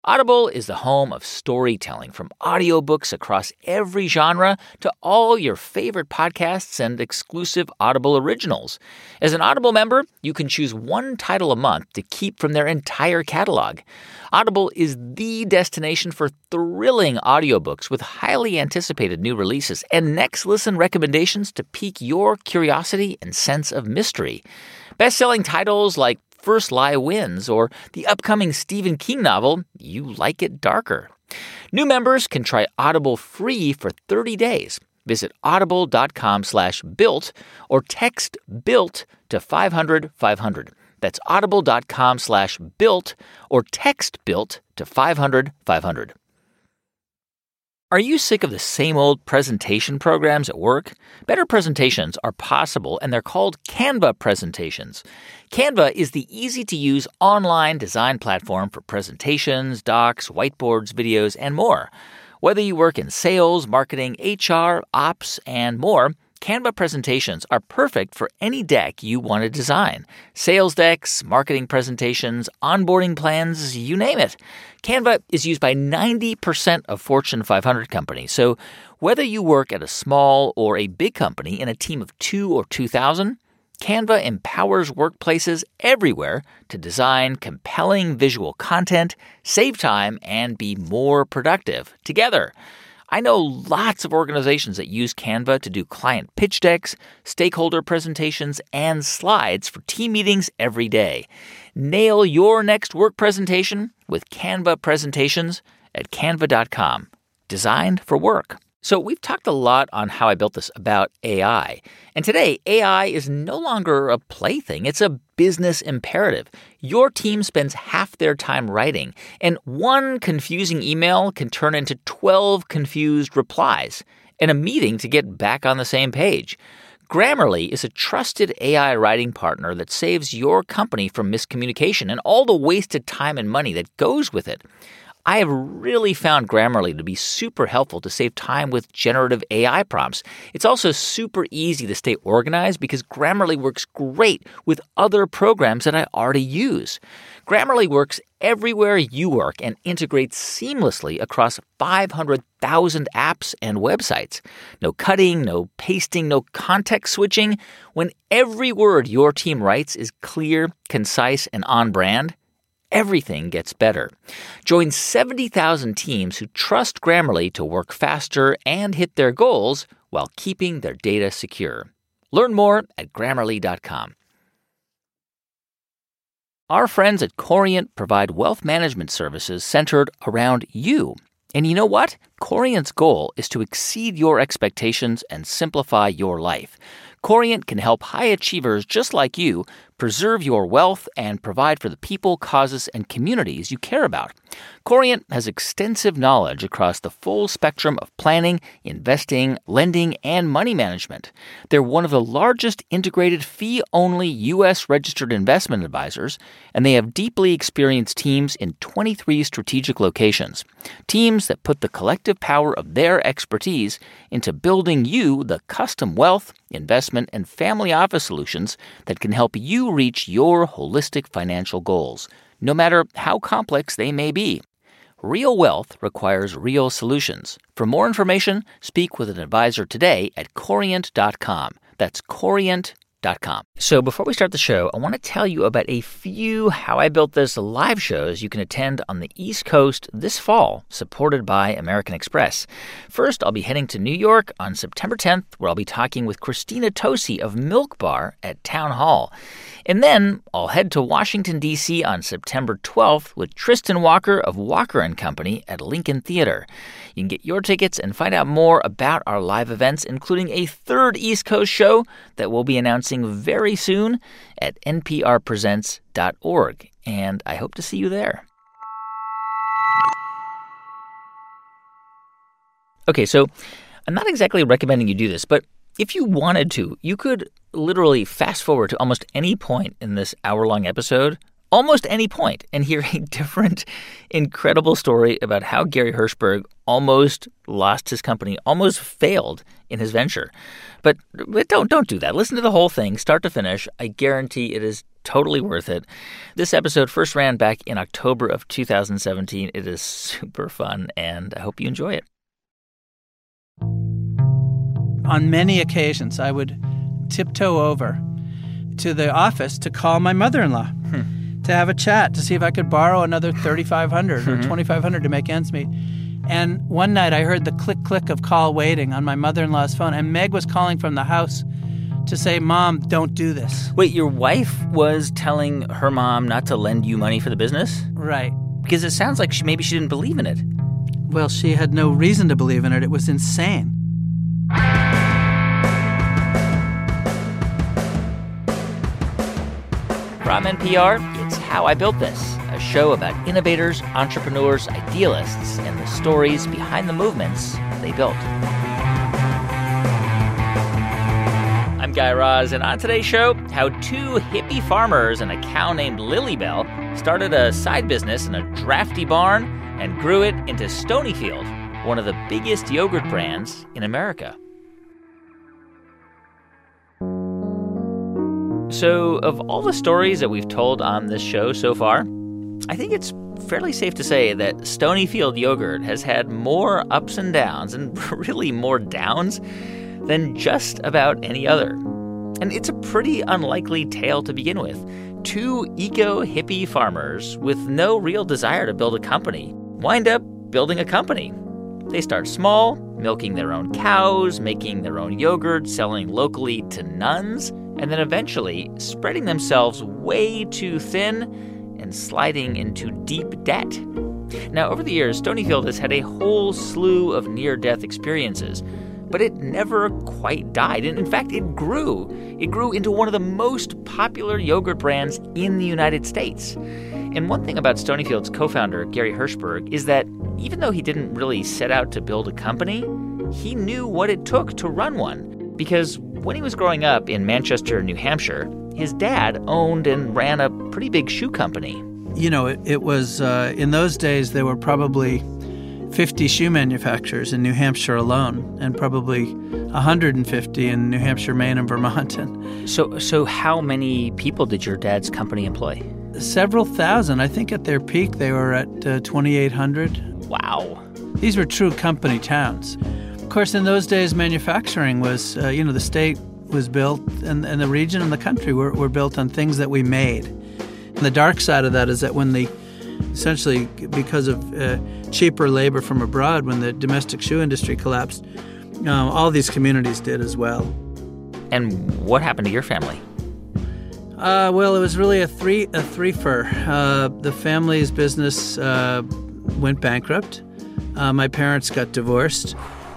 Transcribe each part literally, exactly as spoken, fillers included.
Audible is the home of storytelling, from audiobooks across every genre to all your favorite podcasts and exclusive Audible originals. As an Audible member, you can choose one title a month to keep from their entire catalog. Audible is the destination for thrilling audiobooks with highly anticipated new releases and next listen recommendations to pique your curiosity and sense of mystery. Best-selling titles like First Lie Wins, or the upcoming Stephen King novel, You Like It Darker. New members can try Audible free for thirty days. Visit audible.com slash built or text BUILT to five hundred five hundred. That's audible.com slash built or text BUILT to five hundred five hundred. Are you sick of the same old presentation programs at work? Better presentations are possible, and they're called Canva presentations. Canva is the easy-to-use online design platform for presentations, docs, whiteboards, videos, and more. Whether you work in sales, marketing, H R, ops, and more, Canva presentations are perfect for any deck you want to design. Sales decks, marketing presentations, onboarding plans, you name it. Canva is used by ninety percent of Fortune five hundred companies. So whether you work at a small or a big company in a team of two or two thousand, Canva empowers workplaces everywhere to design compelling visual content, save time, and be more productive together. I know lots of organizations that use Canva to do client pitch decks, stakeholder presentations, and slides for team meetings every day. Nail your next work presentation with Canva presentations at canva dot com. Designed for work. So we've talked a lot on How I Built This about A I. And today, A I is no longer a plaything. It's a business imperative. Your team spends half their time writing, and one confusing email can turn into twelve confused replies, and a meeting to get back on the same page. Grammarly is a trusted A I writing partner that saves your company from miscommunication and all the wasted time and money that goes with it. I have really found Grammarly to be super helpful to save time with generative A I prompts. It's also super easy to stay organized because Grammarly works great with other programs that I already use. Grammarly works everywhere you work and integrates seamlessly across five hundred thousand apps and websites. No cutting, no pasting, no context switching. When every word your team writes is clear, concise, and on brand, everything gets better. Join seventy thousand teams who trust Grammarly to work faster and hit their goals while keeping their data secure. Learn more at grammarly dot com. Our friends at Corient provide wealth management services centered around you. And you know what? Corient's goal is to exceed your expectations and simplify your life. Corient can help high achievers just like you preserve your wealth and provide for the people, causes, and communities you care about. Corient has extensive knowledge across the full spectrum of planning, investing, lending, and money management. They're one of the largest integrated fee-only U S registered investment advisors, and they have deeply experienced teams in twenty-three strategic locations. Teams that put the collective power of their expertise into building you the custom wealth, investment, and family office solutions that can help you reach your holistic financial goals, no matter how complex they may be. Real wealth requires real solutions. For more information, speak with an advisor today at corient dot com. That's corient dot com. So before we start the show, I want to tell you about a few How I Built This live shows you can attend on the East Coast this fall, supported by American Express. First, I'll be heading to New York on September tenth, where I'll be talking with Christina Tosi of Milk Bar at Town Hall. And then I'll head to Washington, D C on September twelfth with Tristan Walker of Walker and Company at Lincoln Theater. You can get your tickets and find out more about our live events, including a third East Coast show that we'll be announcing very soon at n p r presents dot org. And I hope to see you there. Okay, so I'm not exactly recommending you do this, but if you wanted to, you could literally fast forward to almost any point in this hour-long episode, almost any point, and hear a different, incredible story about how Gary Hirshberg almost lost his company, almost failed in his venture. But, but don't don't do that. Listen to the whole thing, start to finish. I guarantee it is Totally worth it. This episode first ran back in October of two thousand seventeen. It is super fun, and I hope you enjoy it. On many occasions, I would tiptoe over to the office to call my mother-in-law hmm. to have a chat, to see if I could borrow another thirty-five hundred dollars or twenty-five hundred dollars to make ends meet. And one night I heard the click-click of call waiting on my mother-in-law's phone, and Meg was calling from the house to say, Mom, don't do this. Wait, your wife was telling her mom not to lend you money for the business? Right. Because it sounds like she maybe she didn't believe in it. Well, she had no reason to believe in it. It was insane. From N P R, it's How I Built This, a show about innovators, entrepreneurs, idealists, and the stories behind the movements they built. I'm Guy Raz, and on today's show, how two hippie farmers and a cow named Lilybell started a side business in a drafty barn and grew it into Stonyfield, one of the biggest yogurt brands in America. So, of all the stories that we've told on this show so far, I think it's fairly safe to say that Stonyfield yogurt has had more ups and downs, and really more downs, than just about any other. And it's a pretty unlikely tale to begin with. Two eco-hippie farmers with no real desire to build a company wind up building a company. They start small, milking their own cows, making their own yogurt, selling locally to nuns, and then eventually spreading themselves way too thin and sliding into deep debt. Now, over the years, Stonyfield has had a whole slew of near-death experiences, but it never quite died. And in fact, it grew. It grew into one of the most popular yogurt brands in the United States. And one thing about Stonyfield's co-founder, Gary Hirshberg, is that even though he didn't really set out to build a company, he knew what it took to run one. Because when he was growing up in Manchester, New Hampshire, his dad owned and ran a pretty big shoe company. You know, it, it was, uh, in those days, there were probably fifty shoe manufacturers in New Hampshire alone, and probably one hundred fifty in New Hampshire, Maine, and Vermont. And so, so how many people did your dad's company employ? Several thousand. I think at their peak, they were at uh, twenty-eight hundred. Wow. These were true company towns. Of course, in those days, manufacturing was, uh, you know, the state was built, and, and the region and the country were, were built on things that we made. And the dark side of that is that when the essentially, because of uh, cheaper labor from abroad, when the domestic shoe industry collapsed, um, all these communities did as well. And what happened to your family? Uh, well, it was really a three a threefer. Uh, the family's business uh, went bankrupt. Uh, my parents got divorced,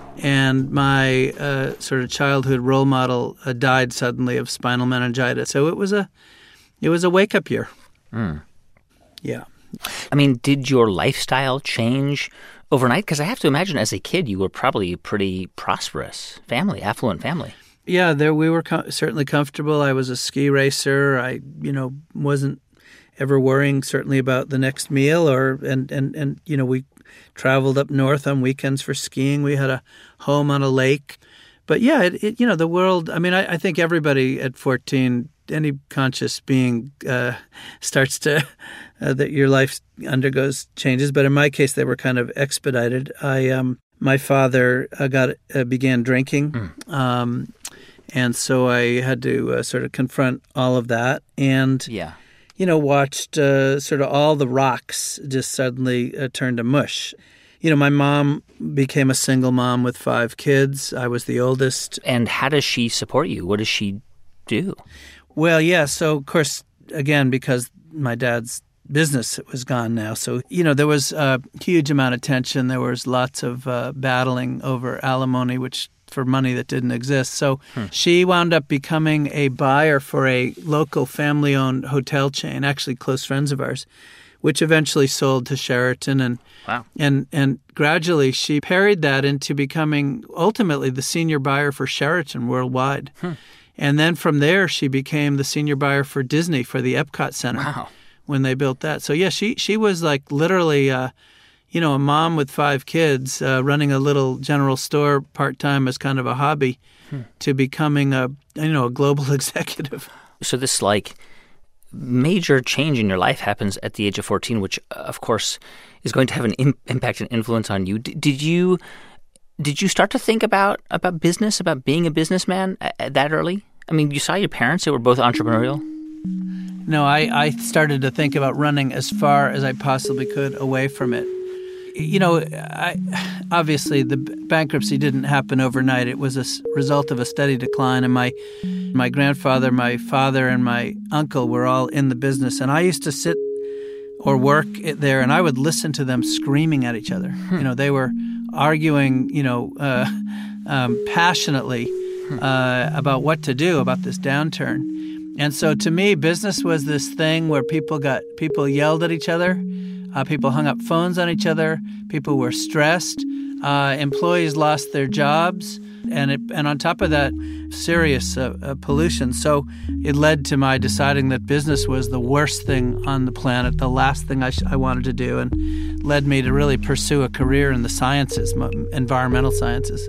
and my uh, sort of childhood role model uh, died suddenly of spinal meningitis. So it was a it was a wake up year. Mm. Yeah. I mean, did your lifestyle change overnight? Because I have to imagine as a kid, you were probably a pretty prosperous family, affluent family. Yeah, there we were com- certainly comfortable. I was a ski racer. I, you know, wasn't ever worrying certainly about the next meal, or and, and, and you know, we traveled up north on weekends for skiing. We had a home on a lake. But yeah, it, it you know, the world, I mean, I, I think everybody at fourteen, any conscious being uh, starts to, uh, that your life undergoes changes. But in my case, they were kind of expedited. I, um, my father uh, got uh, began drinking, mm. um, and so I had to uh, sort of confront all of that, and yeah. you know, watched uh, sort of all the rocks just suddenly uh, turn to mush. You know, my mom became a single mom with five kids. I was the oldest. And how does she support you? What does she do? Well, yeah. So, of course, again, because my dad's business was gone now. So, you know, there was a huge amount of tension. There was lots of uh, battling over alimony, which for money that didn't exist. So hmm. she wound up becoming a buyer for a local family-owned hotel chain, actually close friends of ours, which eventually sold to Sheraton. And wow. and and gradually she parried that into becoming ultimately the senior buyer for Sheraton worldwide. Hmm. And then from there, she became the senior buyer for Disney for the Epcot Center wow. when they built that. So, yeah, she, she was like literally, uh, you know, a mom with five kids uh, running a little general store part-time as kind of a hobby hmm. to becoming a, you know, a global executive. So this like major change in your life happens at the age of fourteen, which, of course, is going to have an im- impact and influence on you. D- did you did you start to think about, about business, about being a businessman at, at that early? I mean, you saw your parents; they were both entrepreneurial. No, I, I started to think about running as far as I possibly could away from it. You know, I, obviously the bankruptcy didn't happen overnight. It was a result of a steady decline, and my my grandfather, my father, and my uncle were all in the business. And I used to sit or work there, and I would listen to them screaming at each other. Hmm. You know, they were arguing, you know, uh, um, passionately uh, about what to do about this downturn. And so to me, business was this thing where people got people yelled at each other. Uh, people hung up phones on each other. People were stressed. Uh, employees lost their jobs. And it, and on top of that, serious uh, uh, pollution. So it led to my deciding that business was the worst thing on the planet, the last thing I, sh- I wanted to do, and led me to really pursue a career in the sciences, environmental sciences.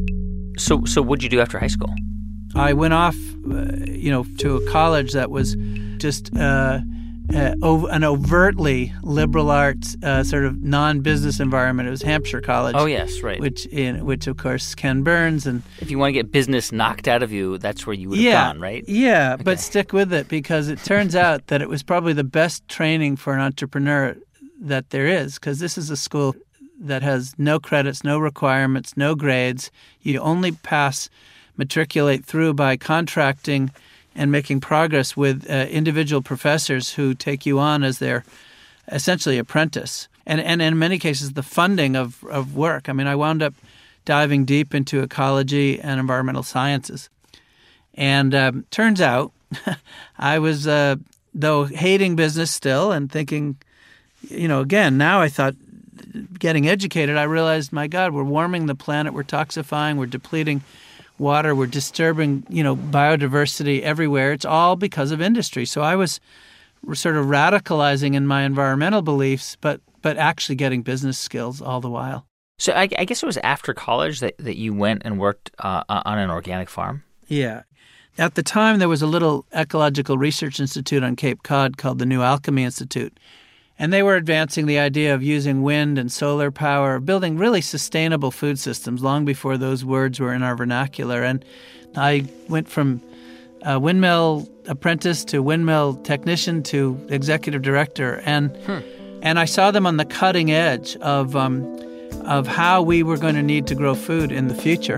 So, so what did you do after high school? I went off, uh, you know, to a college that was just uh, uh, ov- an overtly liberal arts uh, sort of non-business environment. It was Hampshire College. Oh yes, right. Which, in which of course Ken Burns and. If you want to get business knocked out of you, that's where you would have yeah, gone, right? Yeah, okay. But stick with it, because it turns out that it was probably the best training for an entrepreneur that there is, because this is a school that has no credits, no requirements, no grades. You only pass. Matriculate through by contracting and making progress with uh, individual professors who take you on as their essentially apprentice. And, and in many cases, the funding of, of work. I mean, I wound up diving deep into ecology and environmental sciences. And um, turns out I was, uh, though hating business still and thinking, you know, again, now I thought getting educated, I realized, my God, we're warming the planet, we're toxifying, we're depleting water, we're disturbing, you know, biodiversity everywhere. It's all because of industry. So I was sort of radicalizing in my environmental beliefs, but but actually getting business skills all the while. So I, I guess it was after college that, that you went and worked uh, on an organic farm? Yeah. At the time, there was a little ecological research institute on Cape Cod called the New Alchemy Institute. And they were advancing the idea of using wind and solar power, building really sustainable food systems long before those words were in our vernacular. And I went from a windmill apprentice to windmill technician to executive director. And hmm. and I saw them on the cutting edge of um, of how we were going to need to grow food in the future.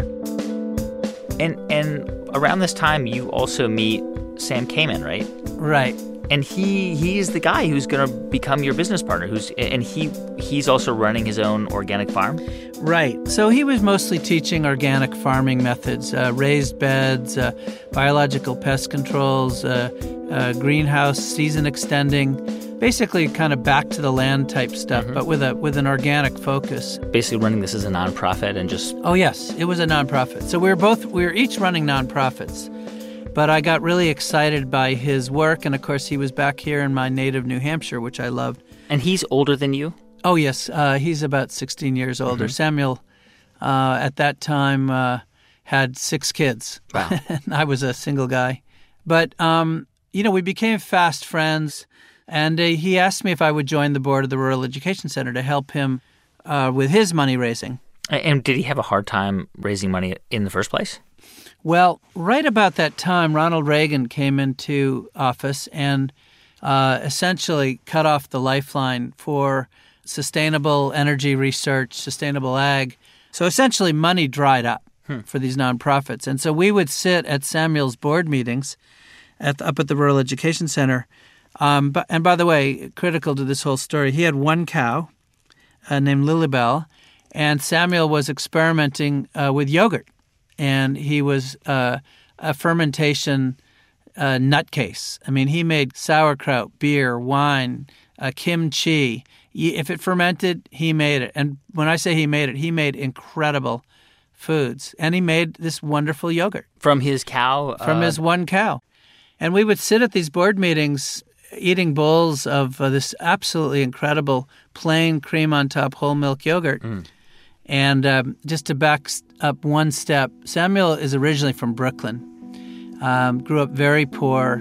And and around this time, you also meet Sam Kamen, right? Right. And he he's the guy who's going to become your business partner. Who's and he he's also running his own organic farm. Right. So he was mostly teaching organic farming methods, uh, raised beds, uh, biological pest controls, uh, uh, greenhouse, season extending, basically kind of back to the land type stuff, mm-hmm. but with a with an organic focus. Basically running this as a nonprofit and just. Oh yes, it was a nonprofit. So we were both we were each running nonprofits. But I got really excited by his work, and of course he was back here in my native New Hampshire, which I loved. And he's older than you? Oh, yes. Uh, he's about sixteen years older. Mm-hmm. Samuel, uh, at that time, uh, had six kids. Wow. And I was a single guy. But, um, you know, we became fast friends, and uh, he asked me if I would join the board of the Rural Education Center to help him uh, with his money raising. And did he have a hard time raising money in the first place? Well, right about that time, Ronald Reagan came into office and uh, essentially cut off the lifeline for sustainable energy research, sustainable ag. So essentially money dried up hmm. for these nonprofits. And so we would sit at Samuel's board meetings at the, up at the Rural Education Center. Um, but, and by the way, critical to this whole story, he had one cow uh, named Lilybell, and Samuel was experimenting uh, with yogurt. And he was uh, a fermentation uh, nutcase. I mean, he made sauerkraut, beer, wine, uh, kimchi. If it fermented, he made it. And when I say he made it, he made incredible foods. And he made this wonderful yogurt. From his cow? From uh... his one cow. And we would sit at these board meetings eating bowls of uh, this absolutely incredible plain cream on top whole milk yogurt. Mm. And um, just to back up one step, Samuel is originally from Brooklyn, um, grew up very poor,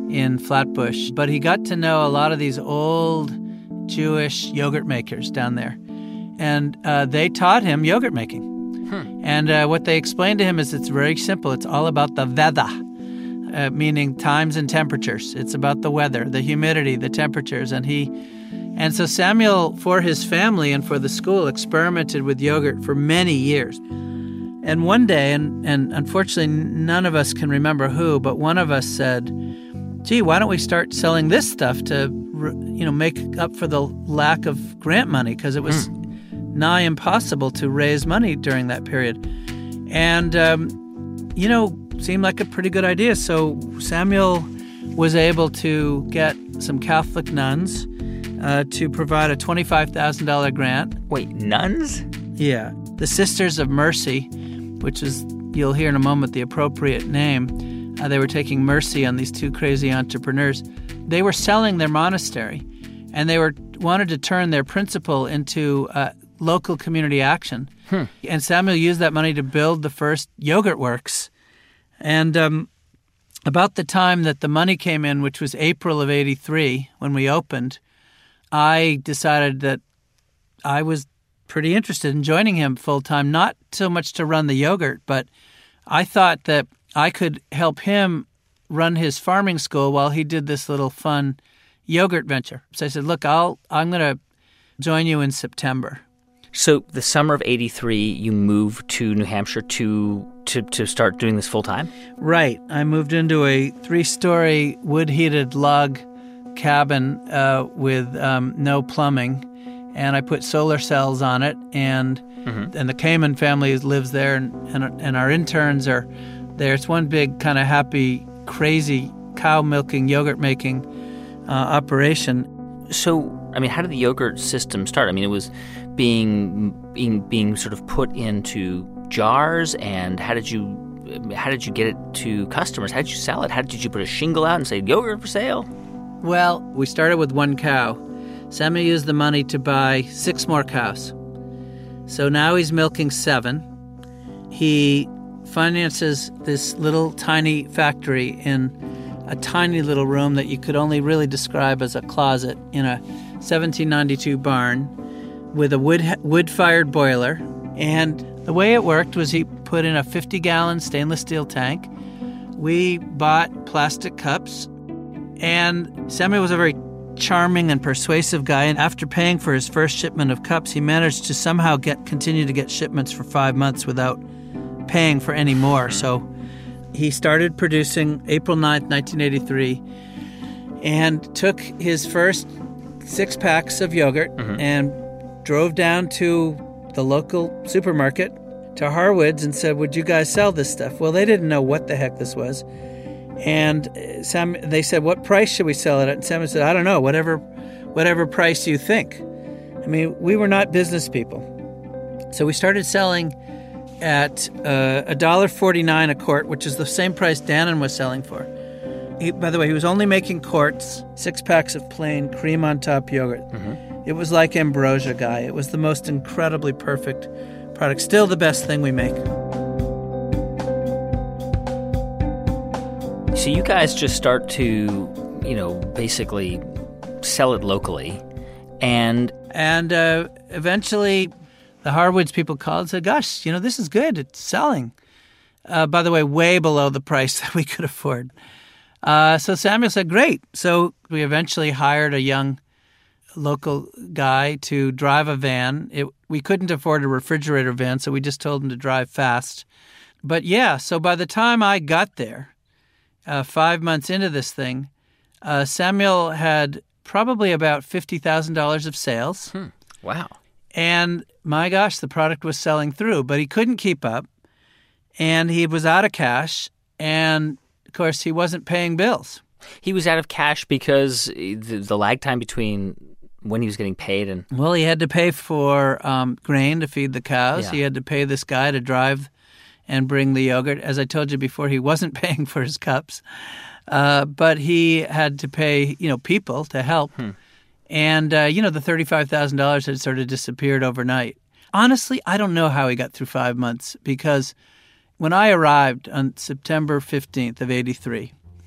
in Flatbush. But he got to know a lot of these old Jewish yogurt makers down there. And uh, they taught him yogurt making. Hmm. And uh, what they explained to him is it's very simple. It's all about the weather, uh, meaning times and temperatures. It's about the weather, the humidity, the temperatures. And he, and so Samuel, for his family and for the school, experimented with yogurt for many years. And one day, and, and unfortunately none of us can remember who, but one of us said, gee, why don't we start selling this stuff to, you know, make up for the lack of grant money? Because it was mm. nigh impossible to raise money during that period. And, um, you know, seemed like a pretty good idea. So Samuel was able to get some Catholic nuns uh, to provide a twenty-five thousand dollars grant. Wait, nuns? Yeah. The Sisters of Mercy, which is, you'll hear in a moment, the appropriate name. Uh, they were taking mercy on these two crazy entrepreneurs. They were selling their monastery, and they were wanted to turn their principal into uh, local community action. Hmm. And Samuel used that money to build the first yogurt works. And um, about the time that the money came in, which was April of eighty-three, when we opened, I decided that I was pretty interested in joining him full-time, not so much to run the yogurt, but I thought that I could help him run his farming school while he did this little fun yogurt venture. So I said, look, I'll, I'm going to join you in September. So the summer of eighty-three, you moved to New Hampshire to, to, to start doing this full-time? Right. I moved into a three-story wood-heated log cabin uh, with um, no plumbing. And I put solar cells on it, and mm-hmm. and the Kamen family lives there, and, and and our interns are there. It's one big kind of happy, crazy cow milking, yogurt making uh, operation. So, I mean, how did the yogurt system start? I mean, it was being being being sort of put into jars, and how did you how did you get it to customers? How did you sell it? How did you put a shingle out and say yogurt for sale? Well, we started with one cow. Samuel used the money to buy six more cows. So now he's milking seven. He finances this little tiny factory in a tiny little room that you could only really describe as a closet in a seventeen ninety-two barn with a wood wood-fired boiler. And the way it worked was he put in a fifty-gallon stainless steel tank. We bought plastic cups, and Samuel was a very charming and persuasive guy, and after paying for his first shipment of cups, he managed to somehow get continue to get shipments for five months without paying for any more. So he started producing April ninth, nineteen eighty-three, and took his first six packs of yogurt mm-hmm. and drove down to the local supermarket, to Harwood's, and said, would you guys sell this stuff? Well, they didn't know what the heck this was. And Sam, they said, what price should we sell it at? And Samuel said, I don't know, whatever whatever price you think. I mean, we were not business people. So we started selling at uh, one dollar forty-nine a quart, which is the same price Dannon was selling for. He, by the way, he was only making quarts, six packs of plain cream on top yogurt. Mm-hmm. It was like ambrosia, guy. It was the most incredibly perfect product. Still the best thing we make. So you guys just start to, you know, basically sell it locally, and and uh, eventually the Harwood's people called and said, gosh, you know, this is good. It's selling. Uh, by the way, way below the price that we could afford. Uh, so Samuel said, great. So we eventually hired a young local guy to drive a van. It, we couldn't afford a refrigerator van, so we just told him to drive fast. But yeah, so by the time I got there, Uh, five months into this thing, uh, Samuel had probably about fifty thousand dollars of sales. Hmm. Wow. And my gosh, the product was selling through, but he couldn't keep up, and he was out of cash, and of course, he wasn't paying bills. He was out of cash because the, the lag time between when he was getting paid and... Well, he had to pay for um, grain to feed the cows. Yeah. He had to pay this guy to drive and bring the yogurt. As I told you before, he wasn't paying for his cups, uh, but he had to pay, you know, people to help. Hmm. And, uh, you know, the thirty-five thousand dollars had sort of disappeared overnight. Honestly, I don't know how he got through five months because when I arrived on September fifteenth of eighty-three,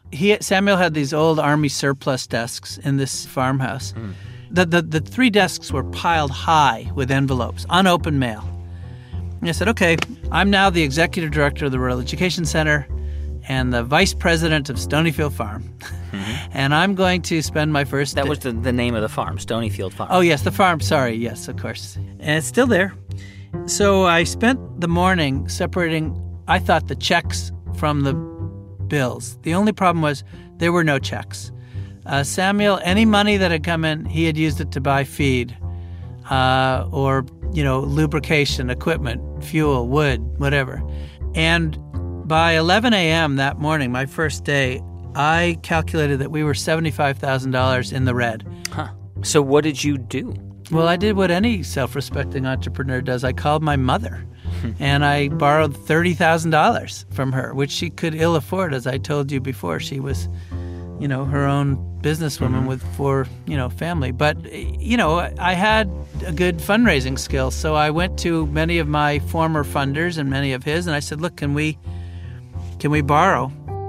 he Samuel had these old Army surplus desks in this farmhouse. Mm. The, the the three desks were piled high with envelopes, unopened mail. And I said, okay, I'm now the executive director of the Rural Education Center and the vice president of Stonyfield Farm. Mm-hmm. And I'm going to spend my first... That day- was the, the name of the farm, Stonyfield Farm. Oh, yes, the farm. Sorry. Yes, of course. And it's still there. So I spent the morning separating, I thought, the checks from the bills. The only problem was there were no checks. Uh, Samuel, any money that had come in, he had used it to buy feed uh, or, you know, lubrication, equipment, fuel, wood, whatever. And by eleven a.m. that morning, my first day, I calculated that we were seventy-five thousand dollars in the red. Huh. So what did you do? Well, I did what any self-respecting entrepreneur does. I called my mother, and I borrowed thirty thousand dollars from her, which she could ill afford, as I told you before. She was, you know, her own businesswoman mm-hmm. with four, you know, family. But, you know, I had a good fundraising skill, so I went to many of my former funders and many of his, and I said, look, can we... Can we borrow?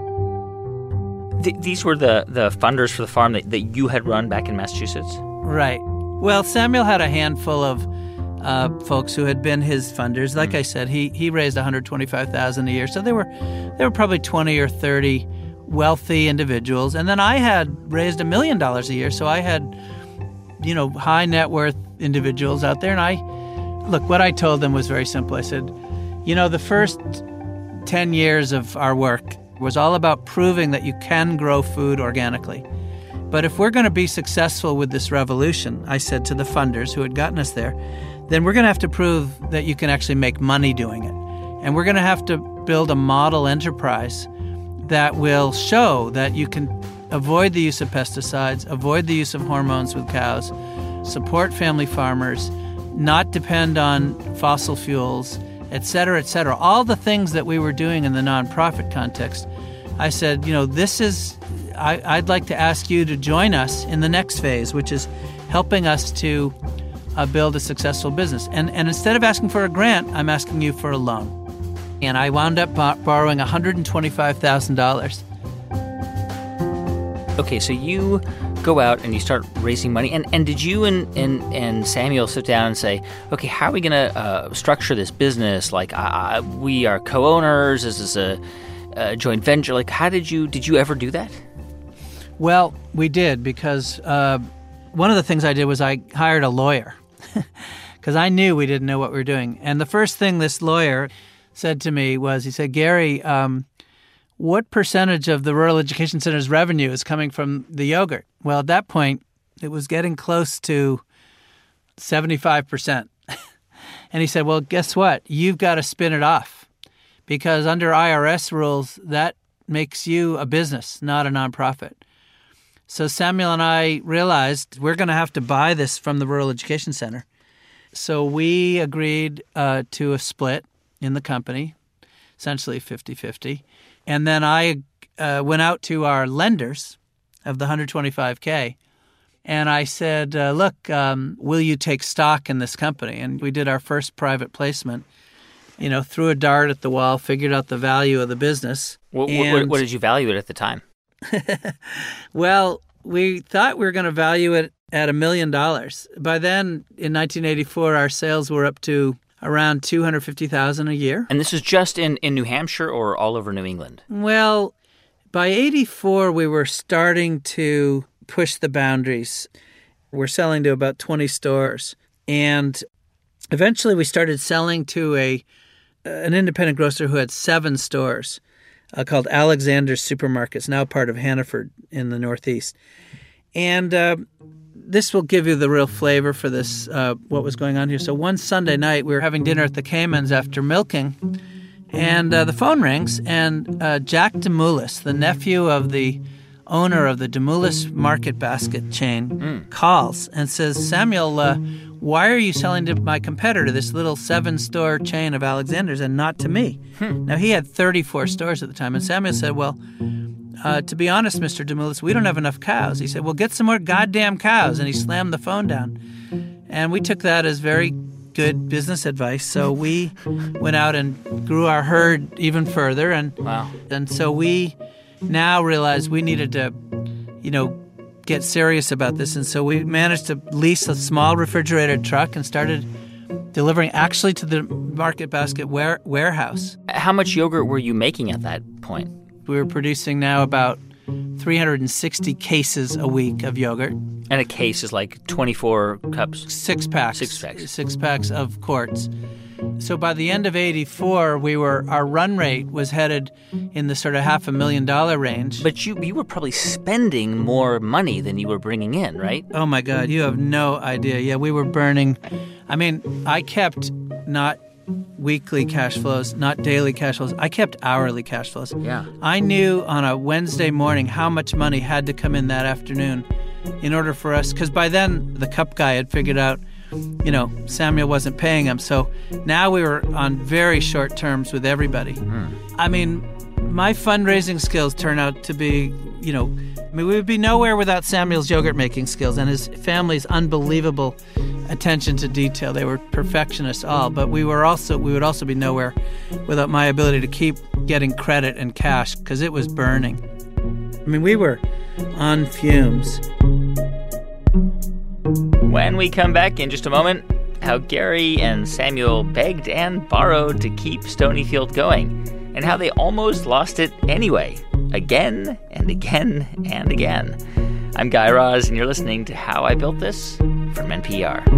Th- these were the, the funders for the farm that, that you had run back in Massachusetts? Right. Well, Samuel had a handful of uh, folks who had been his funders. Like mm. I said, he he raised one hundred twenty-five thousand dollars a year. So there were there were probably twenty or thirty wealthy individuals. And then I had raised a million dollars a year. So I had, you know, high net worth individuals out there. And I, look, what I told them was very simple. I said, you know, the first ten years of our work was all about proving that you can grow food organically. But if we're going to be successful with this revolution, I said to the funders who had gotten us there, then we're going to have to prove that you can actually make money doing it. And we're going to have to build a model enterprise that will show that you can avoid the use of pesticides, avoid the use of hormones with cows, support family farmers, not depend on fossil fuels, et cetera, et cetera. All the things that we were doing in the nonprofit context. I said, you know, this is, I, I'd like to ask you to join us in the next phase, which is helping us to uh, build a successful business. And, and instead of asking for a grant, I'm asking you for a loan. And I wound up b- borrowing one hundred twenty-five thousand dollars. Okay, so you go out and you start raising money. And, and did you and, and, and Samuel sit down and say, okay, how are we going to uh, structure this business? Like, uh, we are co-owners. Is this a, a joint venture? Like, how did you, did you ever do that? Well, we did, because uh, one of the things I did was I hired a lawyer because I knew we didn't know what we were doing. And the first thing this lawyer said to me was, he said, Gary, um, what percentage of the Rural Education Center's revenue is coming from the yogurt? Well, at that point, it was getting close to seventy-five percent. And he said, well, guess what? You've got to spin it off, because under I R S rules, that makes you a business, not a nonprofit. So Samuel and I realized we're going to have to buy this from the Rural Education Center. So we agreed uh, to a split in the company, essentially fifty-fifty. And then I uh, went out to our lenders of the one hundred twenty-five K, and I said, uh, look, um, will you take stock in this company? And we did our first private placement, you know, threw a dart at the wall, figured out the value of the business. What, and, what, what did you value it at the time? Well, we thought we were going to value it at a million dollars. By then, in nineteen eighty-four, our sales were up to around two hundred fifty thousand dollars a year. And this is just in, in New Hampshire or all over New England? Well, by eighty-four, we were starting to push the boundaries. We're selling to about twenty stores. And eventually we started selling to a an independent grocer who had seven stores uh, called Alexander's Supermarkets, now part of Hannaford in the Northeast. And uh, this will give you the real flavor for this, uh, what was going on here. So one Sunday night, we were having dinner at the Caymans after milking, and uh, the phone rings, and uh, Jack Demoulas, the nephew of the owner of the Demoulas Market Basket chain, mm. calls and says, Samuel, uh, why are you selling to my competitor, this little seven-store chain of Alexander's, and not to me? Hmm. Now, he had thirty-four stores at the time, and Samuel said, well, uh, to be honest, Mister Demoulas, we don't have enough cows. He said, well, get some more goddamn cows, and he slammed the phone down. And we took that as very good business advice, so we went out and grew our herd even further, and wow. and so we now realized we needed to, you know, get serious about this. And so we managed to lease a small refrigerated truck and started delivering actually to the Market Basket ware- warehouse. How much yogurt were you making at that point? We were producing now about three hundred sixty cases a week of yogurt. And a case is like twenty-four cups? Six packs. Six packs. Six packs of quarts. So by the end of eighty-four, we were our run rate was headed in the sort of half a million dollar range. But you you were probably spending more money than you were bringing in, right? Oh, my God. You have no idea. Yeah, we were burning. I mean, I kept not weekly cash flows, not daily cash flows. I kept hourly cash flows. Yeah. I knew on a Wednesday morning how much money had to come in that afternoon in order for us, because by then the cup guy had figured out, you know, Samuel wasn't paying him. So now we were on very short terms with everybody. Mm. I mean, my fundraising skills turn out to be, you know, I mean, we would be nowhere without Samuel's yogurt making skills and his family's unbelievable attention to detail. They were perfectionists all, but we were also we would also be nowhere without my ability to keep getting credit and cash because it was burning. I mean, we were on fumes. When we come back in just a moment, how Gary and Samuel begged and borrowed to keep Stonyfield going, and how they almost lost it anyway, again and again and again. I'm Guy Raz, and you're listening to How I Built This from N P R.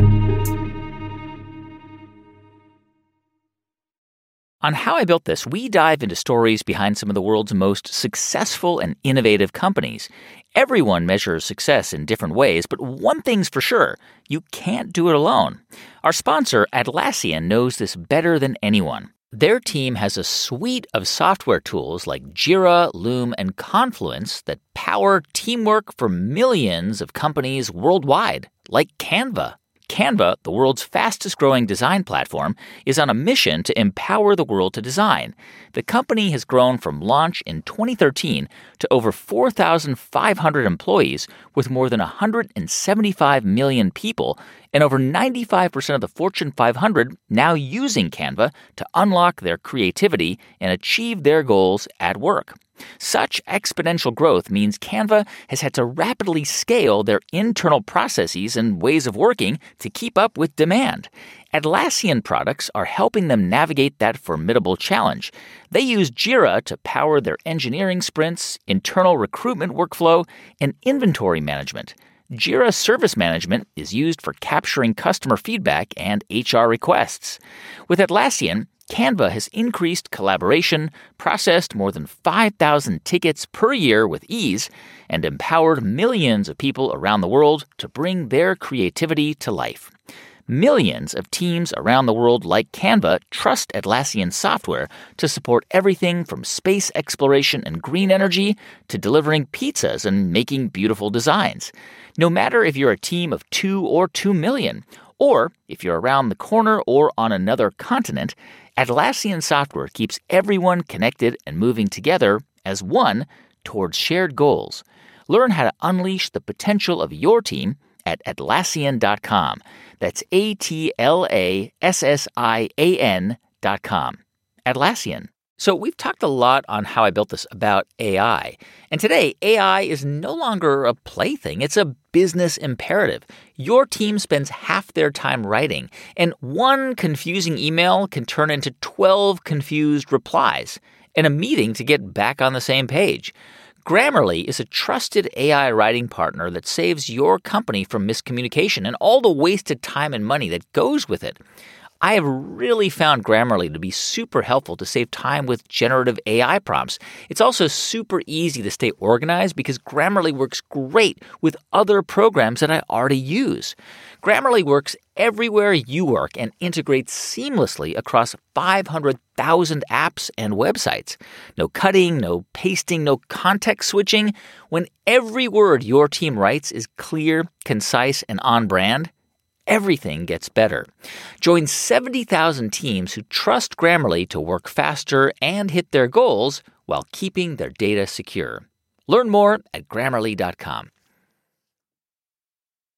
On How I Built This, we dive into stories behind some of the world's most successful and innovative companies. Everyone measures success in different ways, but one thing's for sure, you can't do it alone. Our sponsor, Atlassian, knows this better than anyone. Their team has a suite of software tools like Jira, Loom, and Confluence that power teamwork for millions of companies worldwide, like Canva. Canva, the world's fastest-growing design platform, is on a mission to empower the world to design. The company has grown from launch in twenty thirteen to over four thousand five hundred employees with more than one hundred seventy-five million people and over ninety-five percent of the Fortune five hundred now using Canva to unlock their creativity and achieve their goals at work. Such exponential growth means Canva has had to rapidly scale their internal processes and ways of working to keep up with demand. Atlassian products are helping them navigate that formidable challenge. They use Jira to power their engineering sprints, internal recruitment workflow, and inventory management. Jira Service Management is used for capturing customer feedback and H R requests. With Atlassian, Canva has increased collaboration, processed more than five thousand tickets per year with ease, and empowered millions of people around the world to bring their creativity to life. Millions of teams around the world like Canva trust Atlassian software to support everything from space exploration and green energy to delivering pizzas and making beautiful designs. No matter if you're a team of two or two million, or if you're around the corner or on another continent, Atlassian software keeps everyone connected and moving together as one towards shared goals. Learn how to unleash the potential of your team at Atlassian dot com. That's A T L A S S I A N dot com. Atlassian. So we've talked a lot on How I Built This about A I. And today, A I is no longer a plaything. It's a business imperative. Your team spends half their time writing, and one confusing email can turn into twelve confused replies, and a meeting to get back on the same page. Grammarly is a trusted A I writing partner that saves your company from miscommunication and all the wasted time and money that goes with it. I have really found Grammarly to be super helpful to save time with generative A I prompts. It's also super easy to stay organized because Grammarly works great with other programs that I already use. Grammarly works everywhere you work and integrates seamlessly across five hundred thousand apps and websites. No cutting, no pasting, no context switching. When every word your team writes is clear, concise, and on brand, everything gets better. Join seventy thousand teams who trust Grammarly to work faster and hit their goals while keeping their data secure. Learn more at Grammarly dot com.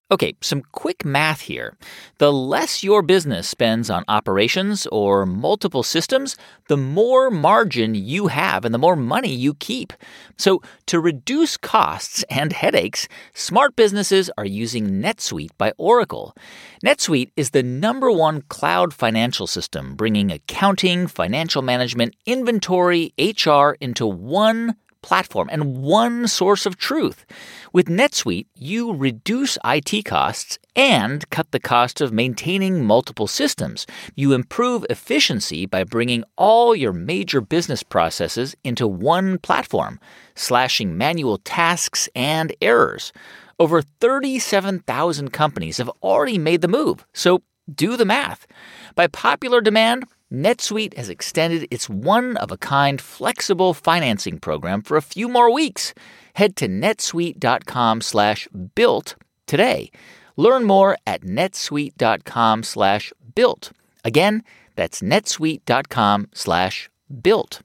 Okay, some quick math here. The less your business spends on operations or multiple systems, the more margin you have and the more money you keep. So to reduce costs and headaches, smart businesses are using NetSuite by Oracle. NetSuite is the number one cloud financial system, bringing accounting, financial management, inventory, H R into one platform and one source of truth. With NetSuite, you reduce I T costs and cut the cost of maintaining multiple systems. You improve efficiency by bringing all your major business processes into one platform, slashing manual tasks and errors. Over thirty-seven thousand companies have already made the move, so do the math. By popular demand, NetSuite has extended its one-of-a-kind flexible financing program for a few more weeks. Head to netsuite.com slash built today. Learn more at netsuite.com slash built. Again, that's netsuite.com slash built.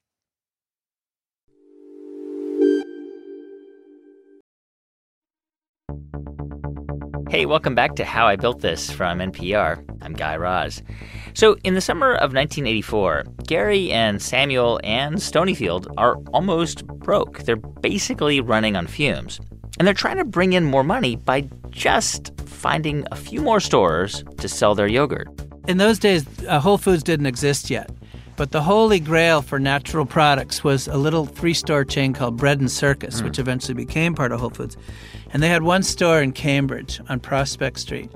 Hey, welcome back to How I Built This from N P R. I'm Guy Raz. So in the summer of nineteen eighty-four, Gary and Samuel and Stonyfield are almost broke. They're basically running on fumes. And they're trying to bring in more money by just finding a few more stores to sell their yogurt. In those days, uh, Whole Foods didn't exist yet. But the holy grail for natural products was a little three-store chain called Bread and Circus, mm. which eventually became part of Whole Foods. And they had one store in Cambridge on Prospect Street.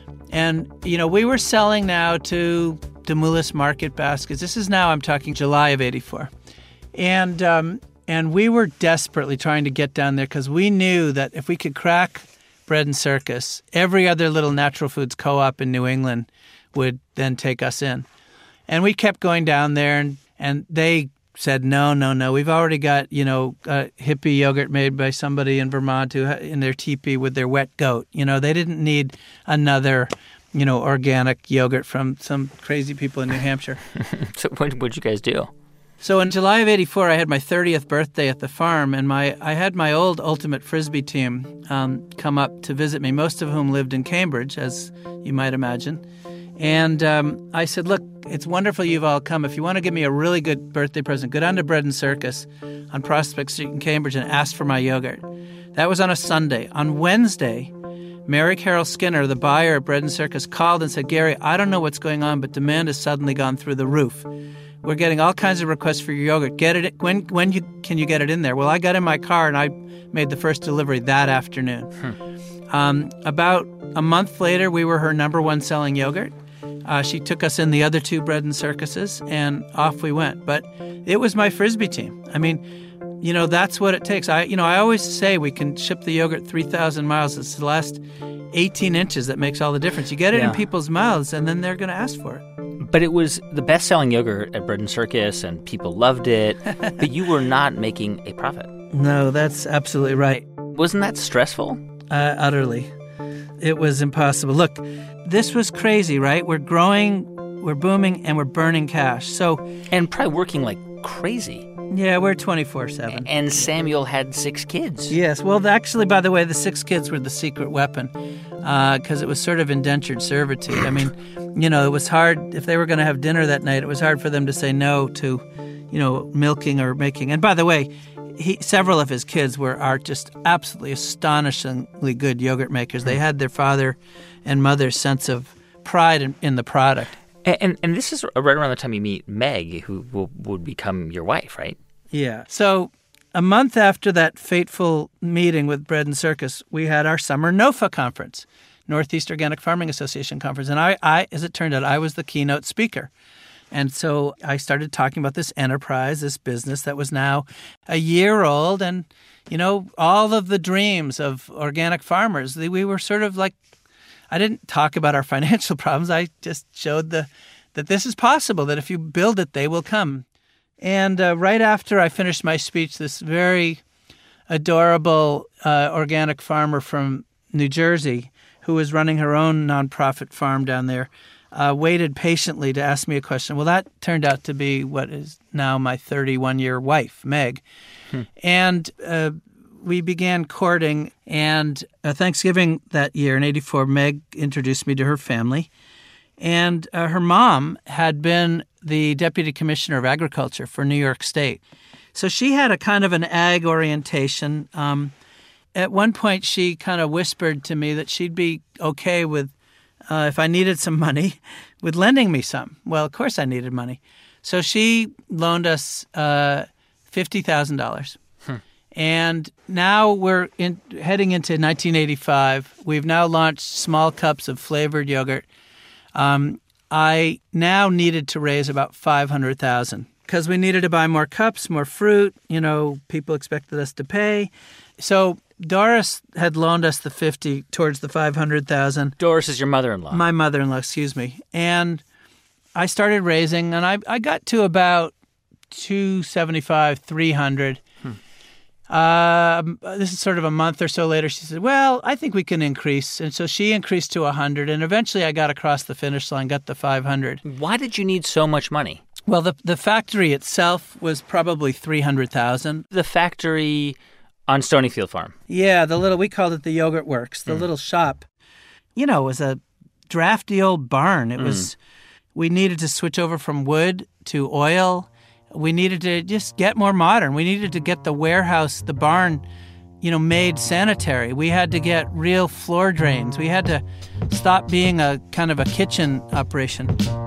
And, you know, we were selling now to Demoulas Market Baskets. This is now, I'm talking July of eighty-four. And um, and we were desperately trying to get down there because we knew that if we could crack Bread and Circus, every other little natural foods co-op in New England would then take us in. And we kept going down there, and, and they said, no, no, no. We've already got, you know, a hippie yogurt made by somebody in Vermont who in their teepee with their wet goat. You know, they didn't need another, you know, organic yogurt from some crazy people in New Hampshire. So what would you guys do? So in July of eighty-four, I had my thirtieth birthday at the farm, and my I had my old Ultimate Frisbee team um, come up to visit me, most of whom lived in Cambridge, as you might imagine. And um, I said, look, it's wonderful you've all come. If you want to give me a really good birthday present, go down to Bread and Circus on Prospect Street in Cambridge and ask for my yogurt. That was on a Sunday. On Wednesday, Mary Carol Skinner, the buyer at Bread and Circus, called and said, Gary, I don't know what's going on, but demand has suddenly gone through the roof. We're getting all kinds of requests for your yogurt. Get it? When when you can you get it in there? Well, I got in my car and I made the first delivery that afternoon. Hmm. Um, about a month later, we were her number one selling yogurt. Uh, she took us in the other two Bread and Circuses, and off we went. But it was my Frisbee team. I mean, you know, that's what it takes. I, you know, I always say we can ship the yogurt three thousand miles. It's the last eighteen inches that makes all the difference. You get it yeah. in people's mouths, and then they're going to ask for it. But it was the best-selling yogurt at Bread and Circus, and people loved it, but you were not making a profit. No, that's absolutely right. Wasn't that stressful? Uh, utterly. It was impossible. Look, this was crazy, right? We're growing, we're booming, and we're burning cash. So, and probably working like crazy. Yeah, we're twenty-four seven. And Samuel had six kids. Yes. Well, actually, by the way, the six kids were the secret weapon because uh, it was sort of indentured servitude. I mean, you know, it was hard. If they were going to have dinner that night, it was hard for them to say no to, you know, milking or making. And by the way, he, several of his kids were are just absolutely astonishingly good yogurt makers. They had their father and mother's sense of pride in, in the product. And, and and this is right around the time you meet Meg, who will, would become your wife, right? Yeah. So a month after that fateful meeting with Bread and Circus, we had our summer NOFA conference, Northeast Organic Farming Association conference. And I, I, as it turned out, I was the keynote speaker. And so I started talking about this enterprise, this business that was now a year old. And, you know, all of the dreams of organic farmers, we were sort of like, I didn't talk about our financial problems. I just showed the that this is possible, that if you build it, they will come. And uh, right after I finished my speech, this very adorable uh, organic farmer from New Jersey who was running her own nonprofit farm down there uh, waited patiently to ask me a question. Well, that turned out to be what is now my thirty-one-year wife, Meg. Hmm. And uh, we began courting, and uh, Thanksgiving that year in eighty-four, Meg introduced me to her family. And uh, her mom had been the Deputy Commissioner of Agriculture for New York State. So she had a kind of an ag orientation. Um, at one point, she kind of whispered to me that she'd be okay with, uh, if I needed some money, with lending me some. Well, of course I needed money. So she loaned us uh, fifty thousand dollars. Hmm. And now we're in, heading into nineteen eighty-five. We've now launched small cups of flavored yogurt. Um, I now needed to raise about five hundred thousand dollars because we needed to buy more cups, more fruit. You know, people expected us to pay. So Doris had loaned us the fifty towards the five hundred thousand dollars. Doris is your mother-in-law. My mother-in-law, excuse me. And I started raising, and I I got to about two seventy-five, three hundred. Hmm. Uh, this is sort of a month or so later. She said, well, I think we can increase. And so she increased to one hundred. And eventually I got across the finish line, got the five hundred. Why did you need so much money? Well, the the factory itself was probably three hundred thousand dollars. The factory on Stonyfield Farm? Yeah, the little, we called it the Yogurt Works, the mm. little shop. You know, it was a drafty old barn. It mm. was, we needed to switch over from wood to oil. We needed to just get more modern. We needed to get the warehouse, the barn, you know, made sanitary. We had to get real floor drains. We had to stop being a kind of a kitchen operation.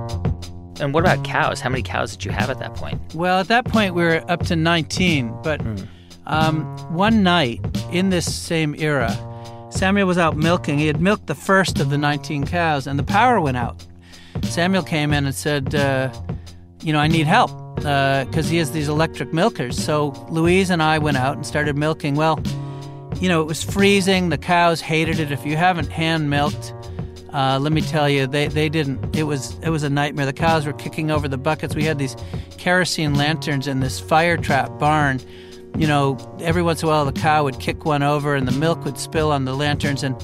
And what about cows? How many cows did you have at that point? Well, at that point, we were up to nineteen. But mm. um, one night in this same era, Samuel was out milking. He had milked the first of the nineteen cows, and the power went out. Samuel came in and said, uh, you know, I need help. Because uh, he has these electric milkers. So Louise and I went out and started milking. Well, you know, it was freezing. The cows hated it. If you haven't hand milked, uh, let me tell you, they, they didn't. It was it was a nightmare. The cows were kicking over the buckets. We had these kerosene lanterns in this fire trap barn. You know, every once in a while the cow would kick one over and the milk would spill on the lanterns. And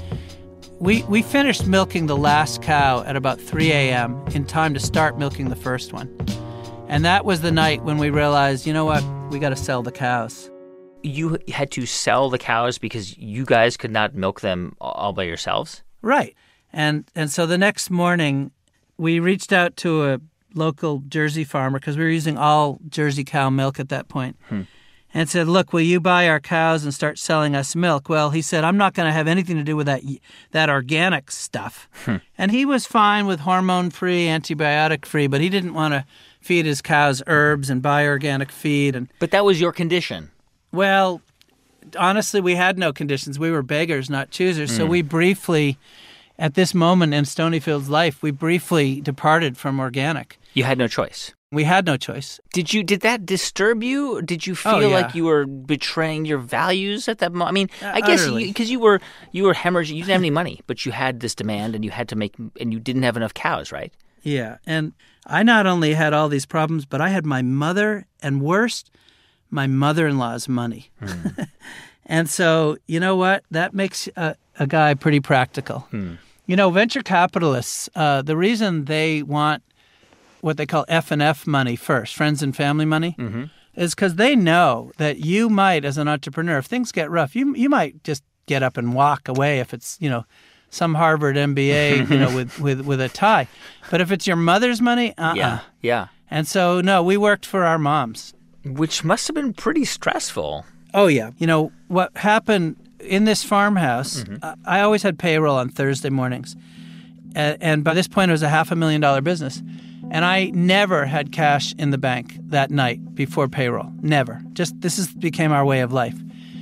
we, we finished milking the last cow at about three a.m. in time to start milking the first one. And that was the night when we realized, you know what, we got to sell the cows. You had to sell the cows because you guys could not milk them all by yourselves? Right. And and so the next morning, we reached out to a local Jersey farmer because we were using all Jersey cow milk at that point. Hmm. And said, look, will you buy our cows and start selling us milk? Well, he said, I'm not going to have anything to do with that that organic stuff. Hmm. And he was fine with hormone-free, antibiotic-free, but he didn't want to feed his cows herbs and buy organic feed. And But that was your condition. Well, honestly, we had no conditions. We were beggars, not choosers. Mm. So we briefly, at this moment in Stonyfield's life, we briefly departed from organic. You had no choice. We had no choice. Did you? Did that disturb you? Did you feel oh, yeah. like you were betraying your values at that moment? I mean, uh, I guess because you, you were you were hemorrhaging. You didn't have any money, but you had this demand, and you had to make, and you didn't have enough cows, right? Yeah, and I not only had all these problems, but I had my mother, and worst, my mother-in-law's money. Mm. And so, you know what? That makes a, a guy pretty practical. Mm. You know, venture capitalists, uh, the reason they want what they call F and F money first, friends and family money, mm-hmm. is because they know that you might, as an entrepreneur, if things get rough, you you might just get up and walk away if it's, you know, some Harvard M B A, you know, with, with, with a tie. But if it's your mother's money, uh-uh. Yeah, yeah. And so, no, we worked for our moms. Which must have been pretty stressful. Oh, yeah. You know, what happened in this farmhouse, mm-hmm. uh, I always had payroll on Thursday mornings. And, and by this point, it was a half a million dollar business. And I never had cash in the bank that night before payroll. Never. Just this is became our way of life.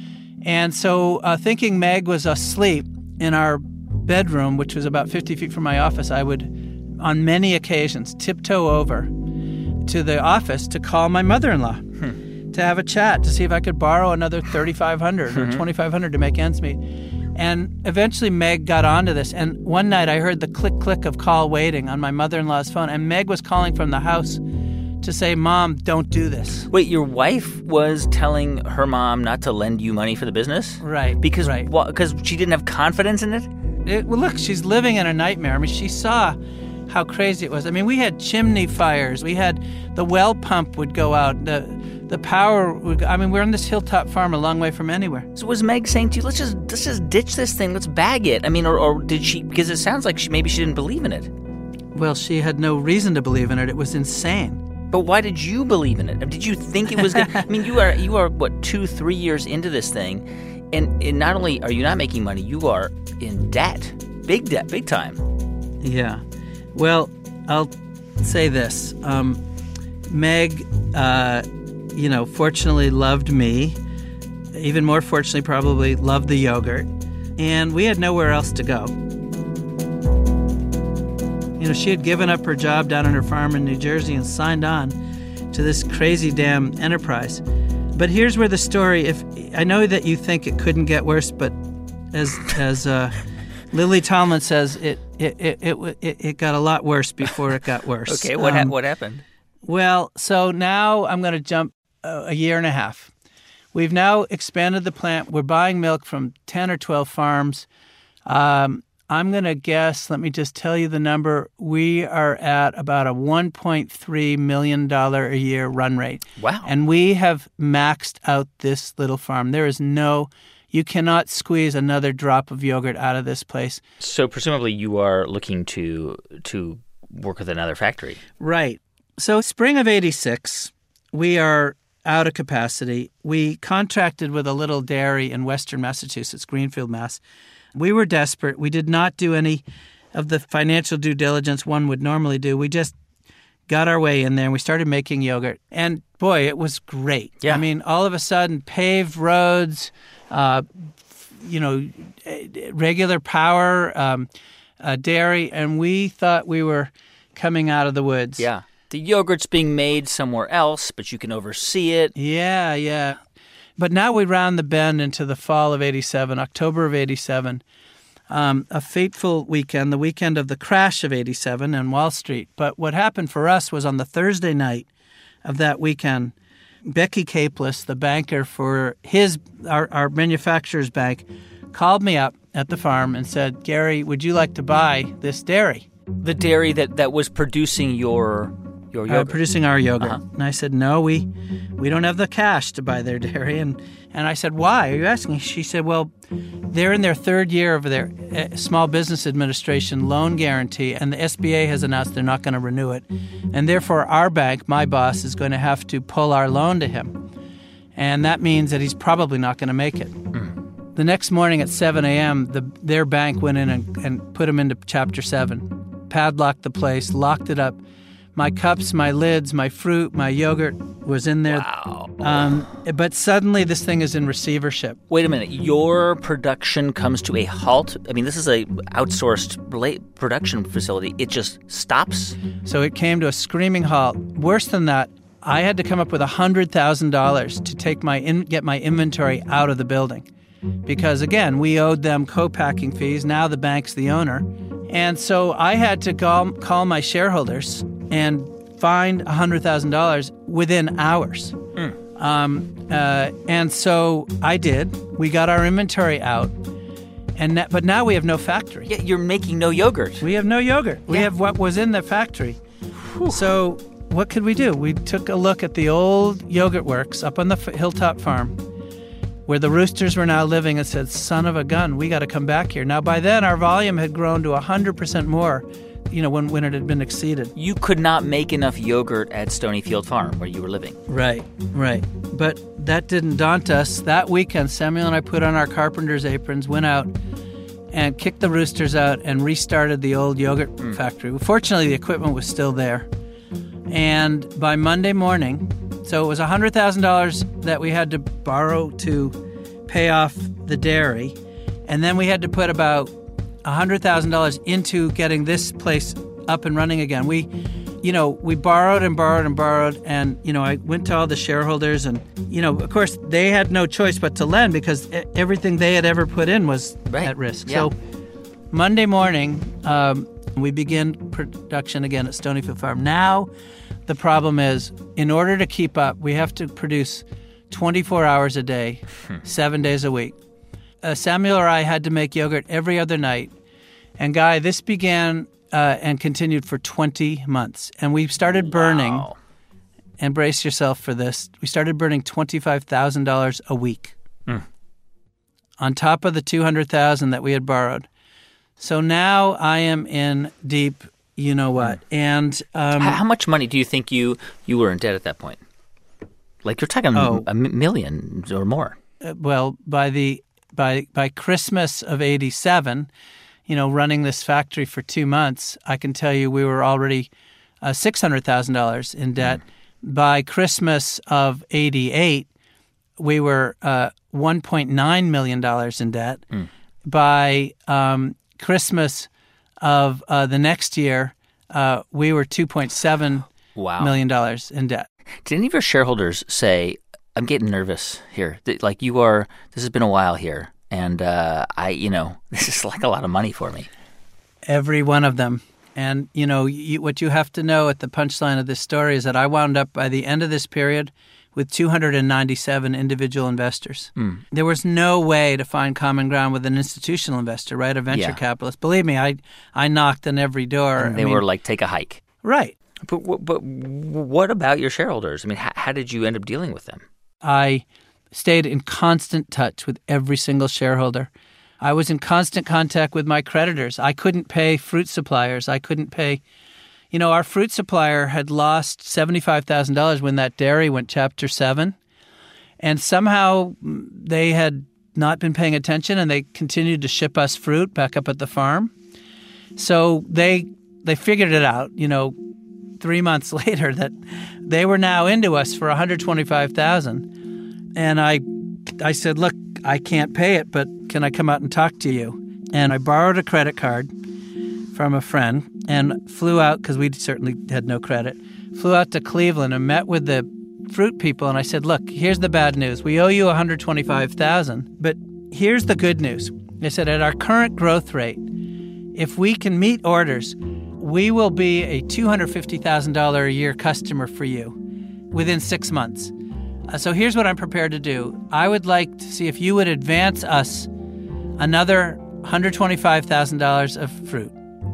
And so uh, thinking Meg was asleep in our bedroom, which was about fifty feet from my office, I would, on many occasions, tiptoe over to the office to call my mother-in-law hmm. to have a chat, to see if I could borrow another thirty-five hundred dollars mm-hmm. or twenty-five hundred dollars to make ends meet. And eventually Meg got onto this. And one night I heard the click-click of call waiting on my mother-in-law's phone. And Meg was calling from the house to say, Mom, don't do this. Wait, your wife was telling her mom not to lend you money for the business? Right. Because right. Because she didn't have confidence in it? it? Well, look, she's living in a nightmare. I mean, she saw how crazy it was. I mean, we had chimney fires. We had the well pump would go out. The the power, would, I mean, we're on this hilltop farm a long way from anywhere. So was Meg saying to you, let's just let's just ditch this thing, let's bag it? I mean, or, or did she, because it sounds like she maybe she didn't believe in it. Well, she had no reason to believe in it. It was insane. But why did you believe in it? Did you think it was going to, I mean, you are, you are, what, two, three years into this thing, and, and not only are you not making money, you are in debt, big debt, big time. Yeah. Well, I'll say this. Um, Meg, uh, you know, fortunately loved me. Even more fortunately, probably loved the yogurt. And we had nowhere else to go. You know, she had given up her job down on her farm in New Jersey and signed on to this crazy damn enterprise. But here's where the story, if I know that you think it couldn't get worse, but as as uh, Lily Tomlin says, it it, it it it it got a lot worse before it got worse. Okay, what ha- um, what happened? Well, so now I'm going to jump a, a year and a half. We've now expanded the plant. We're buying milk from ten or twelve farms. Um, I'm going to guess, let me just tell you the number. We are at about a one point three million dollars a year run rate. Wow. And we have maxed out this little farm. There is no, you cannot squeeze another drop of yogurt out of this place. So presumably you are looking to to work with another factory. Right. So spring of eighty-six, we are out of capacity. We contracted with a little dairy in western Massachusetts, Greenfield, Mass. We were desperate. We did not do any of the financial due diligence one would normally do. We just got our way in there and we started making yogurt. And boy, it was great. Yeah. I mean, all of a sudden, paved roads, uh, you know, regular power, um, uh, dairy, and we thought we were coming out of the woods. Yeah. The yogurt's being made somewhere else, but you can oversee it. Yeah, yeah. But now we round the bend into the fall of eighty-seven, October of eighty-seven, um, a fateful weekend, the weekend of the crash of eighty-seven on Wall Street. But what happened for us was on the Thursday night of that weekend, Becky Capeless, the banker for his our, our manufacturer's bank, called me up at the farm and said, Gary, would you like to buy this dairy? The dairy that, that was producing your your yogurt. Uh, producing our yogurt. Uh-huh. And I said, no, we we don't have the cash to buy their dairy. And, and I said, why are you asking? She said, well, they're in their third year of their uh, Small Business Administration loan guarantee, and the S B A has announced they're not going to renew it. And therefore, our bank, my boss, is going to have to pull our loan to him. And that means that he's probably not going to make it. Mm. The next morning at seven a.m., the, their bank went in and, and put him into Chapter seven, padlocked the place, locked it up. My cups, my lids, my fruit, my yogurt was in there. Wow. Um, but suddenly this thing is in receivership. Wait a minute. Your production comes to a halt? I mean, this is a outsourced production facility. It just stops? So it came to a screaming halt. Worse than that, I had to come up with one hundred thousand dollars to take my in, get my inventory out of the building. Because, again, we owed them co-packing fees. Now the bank's the owner. And so I had to call, call my shareholders and find one hundred thousand dollars within hours. Mm. Um, uh, and so I did. We got our inventory out, and na- but now we have no factory. Yeah, you're making no yogurt. We have no yogurt. Yeah. We have what was in the factory. Whew. So what could we do? We took a look at the old yogurt works up on the f- Hilltop Farm, where the roosters were now living, and said, son of a gun, we got to come back here. Now, by then, our volume had grown to one hundred percent more, you know, when, when it had been exceeded. You could not make enough yogurt at Stonyfield Farm, where you were living. Right, right. But that didn't daunt us. That weekend, Samuel and I put on our carpenter's aprons, went out, and kicked the roosters out and restarted the old yogurt mm. factory. Fortunately, the equipment was still there. And by Monday morning, so it was one hundred thousand dollars that we had to borrow to pay off the dairy, and then we had to put about one hundred thousand dollars into getting this place up and running again. We, you know, we borrowed and borrowed and borrowed, and, you know, I went to all the shareholders, and, you know, of course, they had no choice but to lend because everything they had ever put in was right. at risk. Yeah. So Monday morning, um, we begin production again at Stonyfield Farm. Now, the problem is, in order to keep up, we have to produce twenty-four hours a day, hmm. seven days a week. Uh, Samuel or I had to make yogurt every other night. And, Guy, this began uh, and continued for twenty months. And we started burning. Wow. and brace yourself for this, we started burning twenty-five thousand dollars a week mm. on top of the two hundred thousand dollars that we had borrowed. So now I am in deep, you know what. And um, how much money do you think you, you were in debt at that point? Like you're talking oh, a million or more. Uh, well, by the by by Christmas of eighty-seven, you know, running this factory for two months, I can tell you we were already uh, six hundred thousand dollars in debt. Mm. By Christmas of eighty-eight, we were uh, one point nine million dollars in debt. Mm. By um, Christmas of uh, the next year, uh, we were two point seven wow. million dollars in debt. Did any of your shareholders say, I'm getting nervous here, like you are, this has been a while here, and uh, I, you know, this is like a lot of money for me? Every one of them. And, you know, you, what you have to know at the punchline of this story is that I wound up by the end of this period with two hundred ninety-seven individual investors. Mm. There was no way to find common ground with an institutional investor, right? A venture yeah. capitalist. Believe me, I I knocked on every door. And they I mean, were like, take a hike. Right. But, but what about your shareholders? I mean, how, how did you end up dealing with them? I stayed in constant touch with every single shareholder. I was in constant contact with my creditors. I couldn't pay fruit suppliers. I couldn't pay... You know, our fruit supplier had lost seventy-five thousand dollars when that dairy went Chapter seven. And somehow they had not been paying attention and they continued to ship us fruit back up at the farm. So they they figured it out, you know, three months later that they were now into us for one hundred twenty-five thousand dollars. And I, I said, look, I can't pay it, but can I come out and talk to you? And I borrowed a credit card from a friend and flew out, because we certainly had no credit, flew out to Cleveland and met with the fruit people. And I said, look, here's the bad news. We owe you one hundred twenty-five thousand dollars, but here's the good news. I said, at our current growth rate, if we can meet orders, we will be a two hundred fifty thousand dollars a year customer for you within six months. Uh, so here's what I'm prepared to do. I would like to see if you would advance us another one hundred twenty-five thousand dollars of fruit.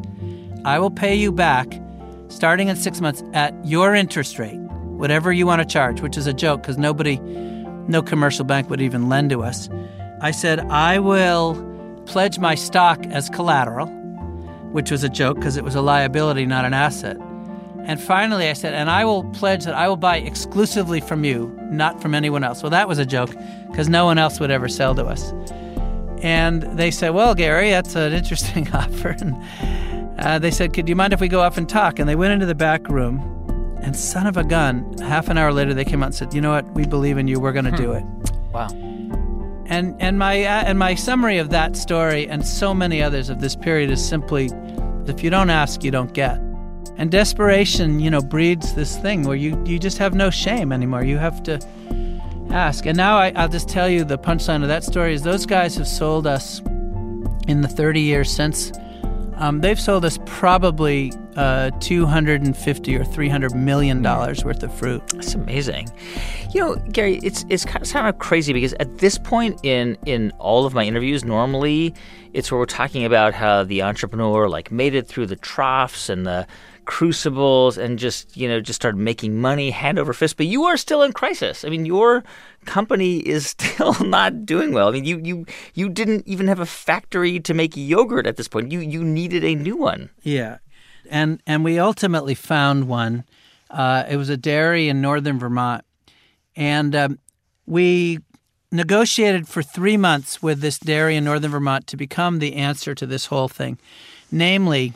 I will pay you back starting in six months at your interest rate, whatever you want to charge, which is a joke because nobody, no commercial bank would even lend to us. I said, I will pledge my stock as collateral, which was a joke because it was a liability, not an asset. And finally, I said, and I will pledge that I will buy exclusively from you, not from anyone else. Well, that was a joke because no one else would ever sell to us. And they said, well, Gary, that's an interesting offer. And uh, they said, could you mind if we go off and talk? And they went into the back room, and son of a gun, half an hour later, they came out and said, you know what? We believe in you. We're going to hmm. do it. Wow. And and my uh, and my summary of that story and so many others of this period is simply, if you don't ask, you don't get. And desperation, you know, breeds this thing where you, you just have no shame anymore. You have to ask. And now I, I'll just tell you the punchline of that story is those guys have sold us in the thirty years since. Um, they've sold us probably uh, two hundred fifty or three hundred million dollars worth of fruit. That's amazing. You know, Gary, it's it's kind of, kind of crazy because at this point in, in all of my interviews, normally it's where we're talking about how the entrepreneur like made it through the troughs and the crucibles and just, you know, just started making money hand over fist. But you are still in crisis. I mean, your company is still not doing well. I mean, you you you didn't even have a factory to make yogurt at this point. You you needed a new one. Yeah. And and we ultimately found one. Uh, it was a dairy in northern Vermont. And um, we negotiated for three months with this dairy in northern Vermont to become the answer to this whole thing. Namely,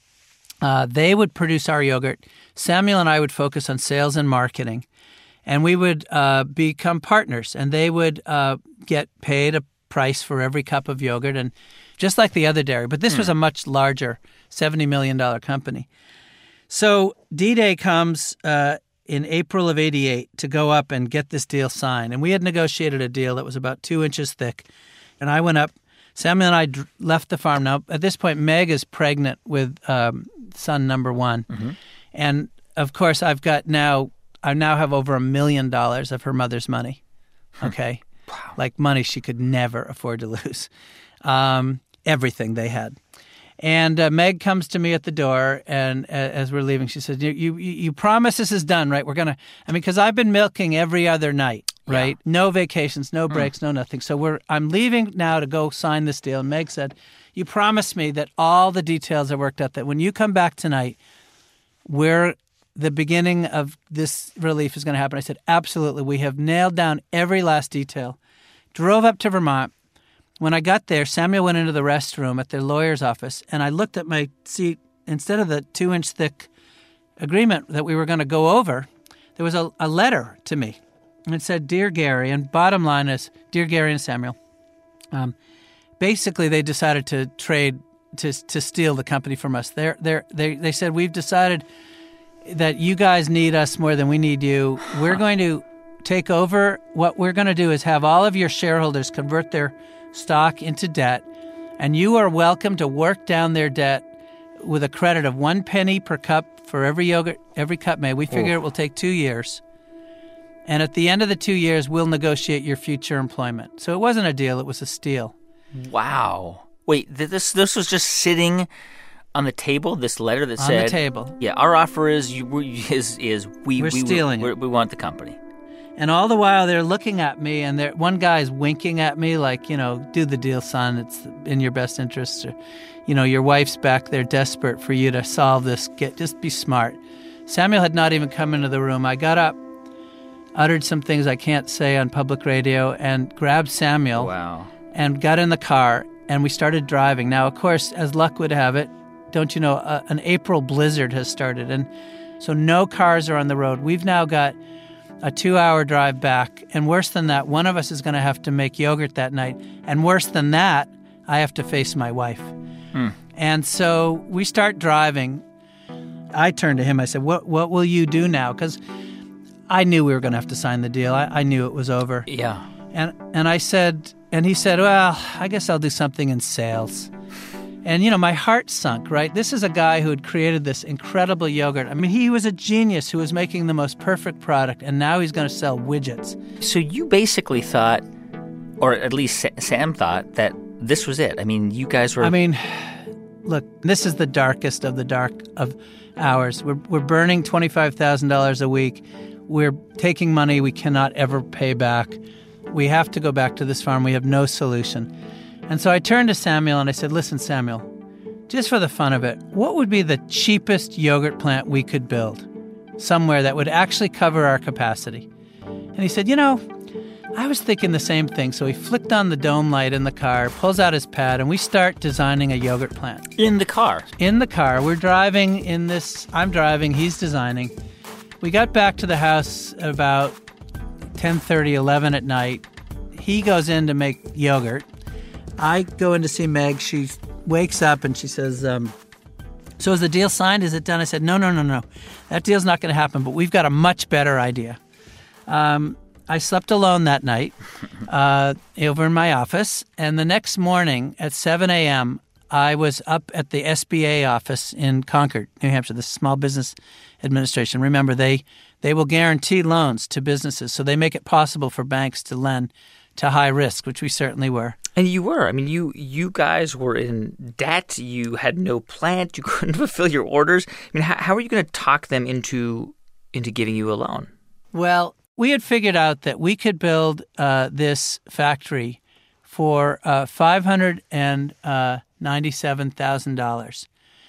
uh, they would produce our yogurt. Samuel and I would focus on sales and marketing. And we would uh, become partners. And they would uh, get paid a price for every cup of yogurt, and just like the other dairy. But this mm. was a much larger seventy million dollars company. So D-Day comes uh, in April of eighty-eight to go up and get this deal signed. And we had negotiated a deal that was about two inches thick. And I went up. Samuel and I d- left the farm. Now, at this point, Meg is pregnant with um, son number one. Mm-hmm. And, of course, I've got now, I now have over a million dollars of her mother's money. Okay? Wow. Like money she could never afford to lose. Um, everything they had. And uh, Meg comes to me at the door, and uh, as we're leaving, she says, you, you you promise this is done, right? We're going to, I mean, because I've been milking every other night, right? Yeah. No vacations, no breaks, mm. no nothing. So we're I'm leaving now to go sign this deal. And Meg said, you promised me that all the details are worked out, that when you come back tonight, we're the beginning of this relief is going to happen. I said, absolutely. We have nailed down every last detail. Drove up to Vermont. When I got there, Samuel went into the restroom at their lawyer's office, and I looked at my seat. Instead of the two-inch thick agreement that we were going to go over, there was a, a letter to me. And it said, Dear Gary, and bottom line is, Dear Gary and Samuel, um, basically they decided to trade, to to steal the company from us. They're, they're, they they said, we've decided that you guys need us more than we need you. We're going to take over. What we're going to do is have all of your shareholders convert their stock into debt, and you are welcome to work down their debt with a credit of one penny per cup for every yogurt, every cup made. We figure oh. it will take two years. And at the end of the two years, we'll negotiate your future employment. So it wasn't a deal, it was a steal. Wow. Wait, this this was just sitting on the table, this letter that on said... On the table. Yeah, our offer is you is is we... We're we, stealing we, it. We want the company. And all the while, they're looking at me, and they're, one guy's winking at me like, you know, do the deal, son. It's in your best interest. Or, you know, your wife's back there desperate for you to solve this. Get Just be smart. Samuel had not even come into the room. I got up, uttered some things I can't say on public radio, and grabbed Samuel wow. and got in the car, and we started driving. Now, of course, as luck would have it, don't you know, a, an April blizzard has started, and so no cars are on the road. We've now got a two-hour drive back, and worse than that, one of us is going to have to make yogurt that night, and worse than that, I have to face my wife. Hmm. And so we start driving. I turned to him. I said, what what will you do now? Because I knew we were going to have to sign the deal. I, I knew it was over. Yeah. And and I said, and he said, well, I guess I'll do something in sales. And, you know, my heart sunk, right? This is a guy who had created this incredible yogurt. I mean, he was a genius who was making the most perfect product, and now he's going to sell widgets. So you basically thought, or at least Sam thought, that this was it. I mean, you guys were... I mean, look, this is the darkest of the dark of hours. We're, we're burning twenty-five thousand dollars a week. We're taking money we cannot ever pay back. We have to go back to this farm. We have no solution. And so I turned to Samuel and I said, listen, Samuel, just for the fun of it, what would be the cheapest yogurt plant we could build somewhere that would actually cover our capacity? And he said, you know, I was thinking the same thing. So he flicked on the dome light in the car, pulls out his pad, and we start designing a yogurt plant. In the car? In the car. We're driving in this, I'm driving, he's designing. We got back to the house about ten thirty, eleven at night. He goes in to make yogurt. I go in to see Meg. She wakes up and she says, um, so is the deal signed? Is it done? I said, no, no, no, no. That deal's not going to happen, but we've got a much better idea. Um, I slept alone that night uh, over in my office. And the next morning at seven a.m., I was up at the S B A office in Concord, New Hampshire, the Small Business Administration. Remember, they, they will guarantee loans to businesses, so they make it possible for banks to lend to high risk, which we certainly were. And you were. I mean, you you guys were in debt. You had no plant. You couldn't fulfill your orders. I mean, how, how are you going to talk them into into giving you a loan? Well, we had figured out that we could build uh, this factory for uh, five hundred ninety-seven thousand dollars.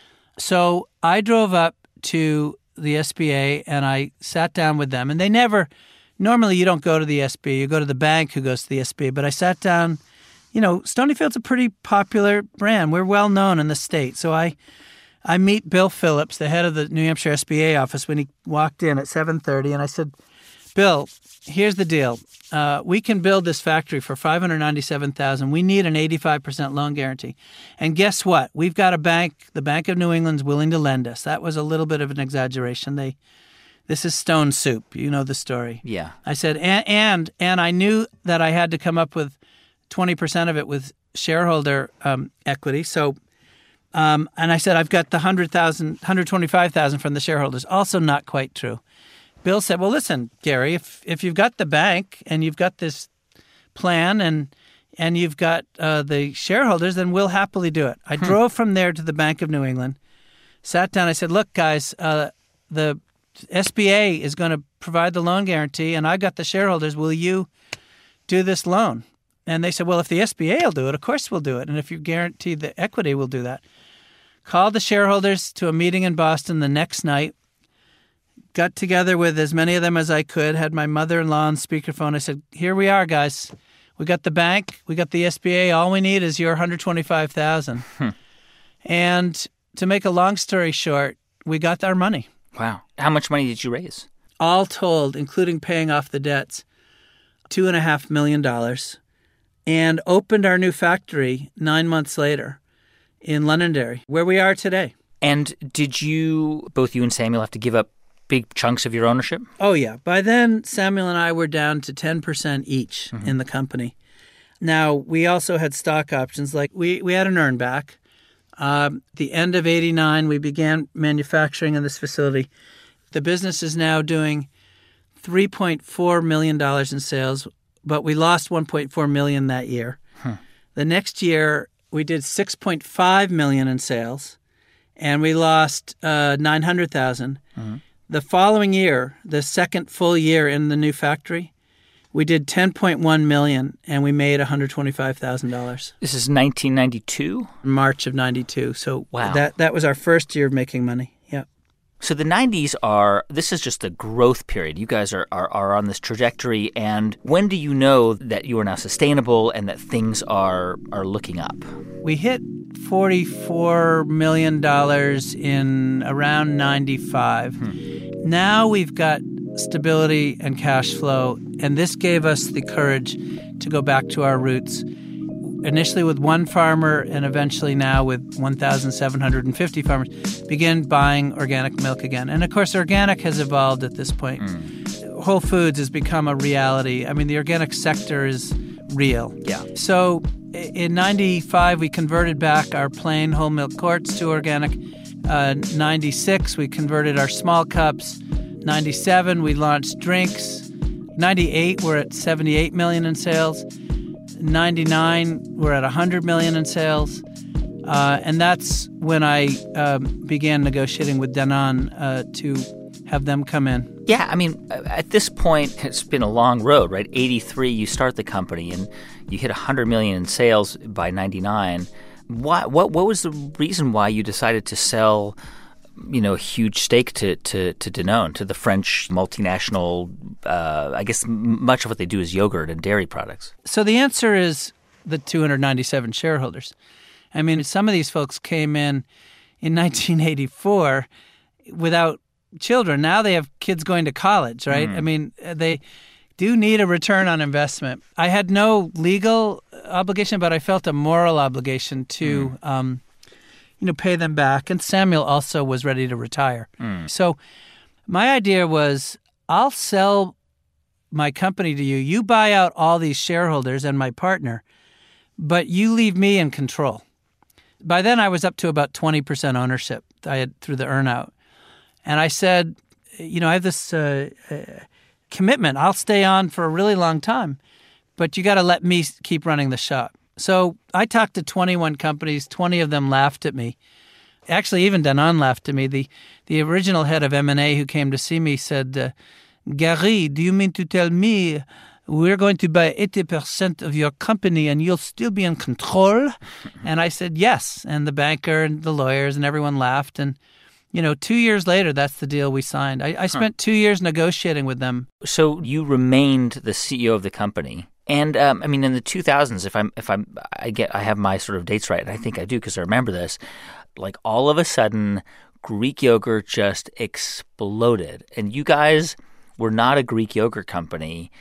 So I drove up to the S B A and I sat down with them. And they never, normally you don't go to the S B A. You go to the bank who goes to the S B A. But I sat down. You know, Stonyfield's a pretty popular brand. We're well known in the state. So I I meet Bill Phillips, the head of the New Hampshire S B A office, when he walked in at seven thirty. And I said, Bill, here's the deal. Uh, we can build this factory for five hundred ninety-seven thousand dollars. We need an eighty-five percent loan guarantee. And guess what? We've got a bank, the Bank of New England's willing to lend us. That was a little bit of an exaggeration. They, This is stone soup. You know the story. Yeah. I said, and and, and I knew that I had to come up with twenty percent of it with shareholder um, equity. So, um, and I said, I've got the one hundred thousand dollars, one hundred twenty-five thousand dollars from the shareholders. Also not quite true. Bill said, well, listen, Gary, if if you've got the bank and you've got this plan and and you've got uh, the shareholders, then we'll happily do it. I hmm. drove from there to the Bank of New England, sat down. I said, look, guys, uh, the S B A is going to provide the loan guarantee, and I've got the shareholders. Will you do this loan? And they said, well, if the S B A will do it, of course we'll do it. And if you guarantee the equity, we'll do that. Called the shareholders to a meeting in Boston the next night, got together with as many of them as I could, had my mother-in-law on speakerphone. I said, here we are, guys. We got the bank. We got the S B A. All we need is your one hundred twenty-five thousand dollars. Hmm. And to make a long story short, we got our money. Wow. How much money did you raise? All told, including paying off the debts, two and a half million dollars, and opened our new factory nine months later in Londonderry, where we are today. And did you, both you and Samuel, have to give up big chunks of your ownership? Oh, yeah. By then, Samuel and I were down to ten percent each mm-hmm. in the company. Now, we also had stock options. Like, we, we had an earn back. Um, at the end of eighty-nine, we began manufacturing in this facility. The business is now doing three point four million dollars in sales, but we lost one point four million dollars that year. Huh. The next year, we did six point five million dollars in sales, and we lost uh, nine hundred thousand dollars. Mm-hmm. The following year, the second full year in the new factory, we did ten point one million dollars, and we made one hundred twenty-five thousand dollars. This is nineteen ninety-two? March of ninety-two. So wow. that that was our first year of making money. Yeah. So the nineties are, this is just a growth period. You guys are, are, are on this trajectory. And when do you know that you are now sustainable and that things are are looking up? We hit forty-four million dollars in around ninety-five. Hmm. Now we've got stability and cash flow, and this gave us the courage to go back to our roots. Initially with one farmer and eventually now with one thousand seven hundred fifty farmers, begin buying organic milk again. And of course, organic has evolved at this point. Mm. Whole Foods has become a reality. I mean, the organic sector is real. Yeah. So in ninety-five, we converted back our plain whole milk quarts to organic. Uh, ninety-six, we converted our small cups. ninety-seven, we launched drinks. ninety-eight, we're at seventy-eight million in sales. ninety-nine, we're at one hundred million in sales. Uh, and that's when I um, began negotiating with Danone uh, to have them come in. Yeah, I mean, at this point, it's been a long road, right? eighty-three, you start the company, and you hit one hundred million in sales by ninety-nine. Why, what what was the reason why you decided to sell, you know, a huge stake to, to, to Danone, to the French multinational? Uh, I guess much of what they do is yogurt and dairy products. So the answer is the two hundred ninety-seven shareholders. I mean, some of these folks came in in nineteen eighty-four without children. Now they have kids going to college, right? Mm. I mean, they do need a return on investment. I had no legal obligation, but I felt a moral obligation to, mm. um, you know, pay them back. And Samuel also was ready to retire. Mm. So my idea was, I'll sell my company to you. You buy out all these shareholders and my partner, but you leave me in control. By then, I was up to about twenty percent ownership I had through the earnout. And I said, you know, I have this uh, uh, commitment. I'll stay on for a really long time, but you got to let me keep running the shop. So I talked to twenty-one companies. twenty of them laughed at me. Actually, even Danone laughed at me. The the original head of M and A who came to see me said, uh, Gary, do you mean to tell me we're going to buy eighty percent of your company and you'll still be in control? And I said, yes. And the banker and the lawyers and everyone laughed. And, you know, two years later, that's the deal we signed. I, I spent huh. two years negotiating with them. So you remained the C E O of the company. And, um, I mean, in the two thousands, if I'm, if I'm, I get, I have my sort of dates right, and I think I do because I remember this, like all of a sudden, Greek yogurt just exploded. And you guys were not a Greek yogurt company.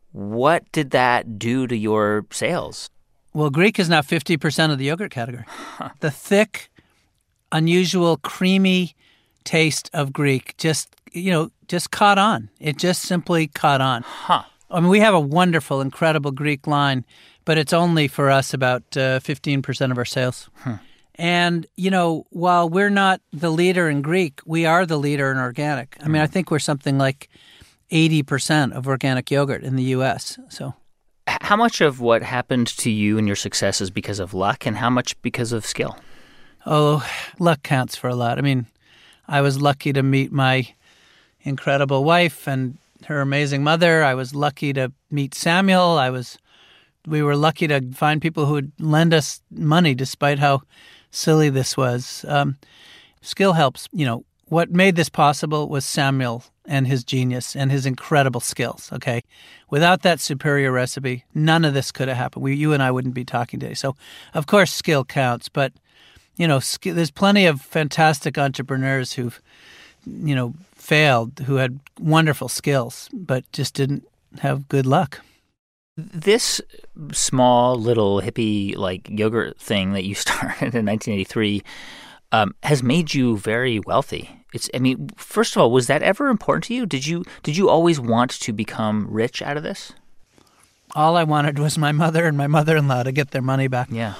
What did that do to your sales? Well, Greek is now fifty percent of the yogurt category. Huh. The thick, unusual, creamy taste of Greek just, you know, just caught on. It just simply caught on. Huh. I mean, we have a wonderful, incredible Greek line, but it's only for us about uh, fifteen percent of our sales. Huh. And, you know, while we're not the leader in Greek, we are the leader in organic. I mean, I think we're something like eighty percent of organic yogurt in the U S. So, How much of what happened to you and your success is because of luck, and how much because of skill? Oh, luck counts for a lot. I mean, I was lucky to meet my incredible wife and her amazing mother. I was lucky to meet Samuel. I was, we were lucky to find people who would lend us money despite how silly this was. Um, skill helps. You know, what made this possible was Samuel and his genius and his incredible skills, okay? Without that superior recipe, none of this could have happened. We, you and I wouldn't be talking today. So, of course, skill counts, but, you know, sk- there's plenty of fantastic entrepreneurs who've, you know, failed, who had wonderful skills, but just didn't have good luck. This small little hippie like yogurt thing that you started in nineteen eighty-three um, has made you very wealthy. It's, I mean, first of all, was that ever important to you? Did you did you always want to become rich out of this? All I wanted was my mother and my mother-in-law to get their money back. Yeah.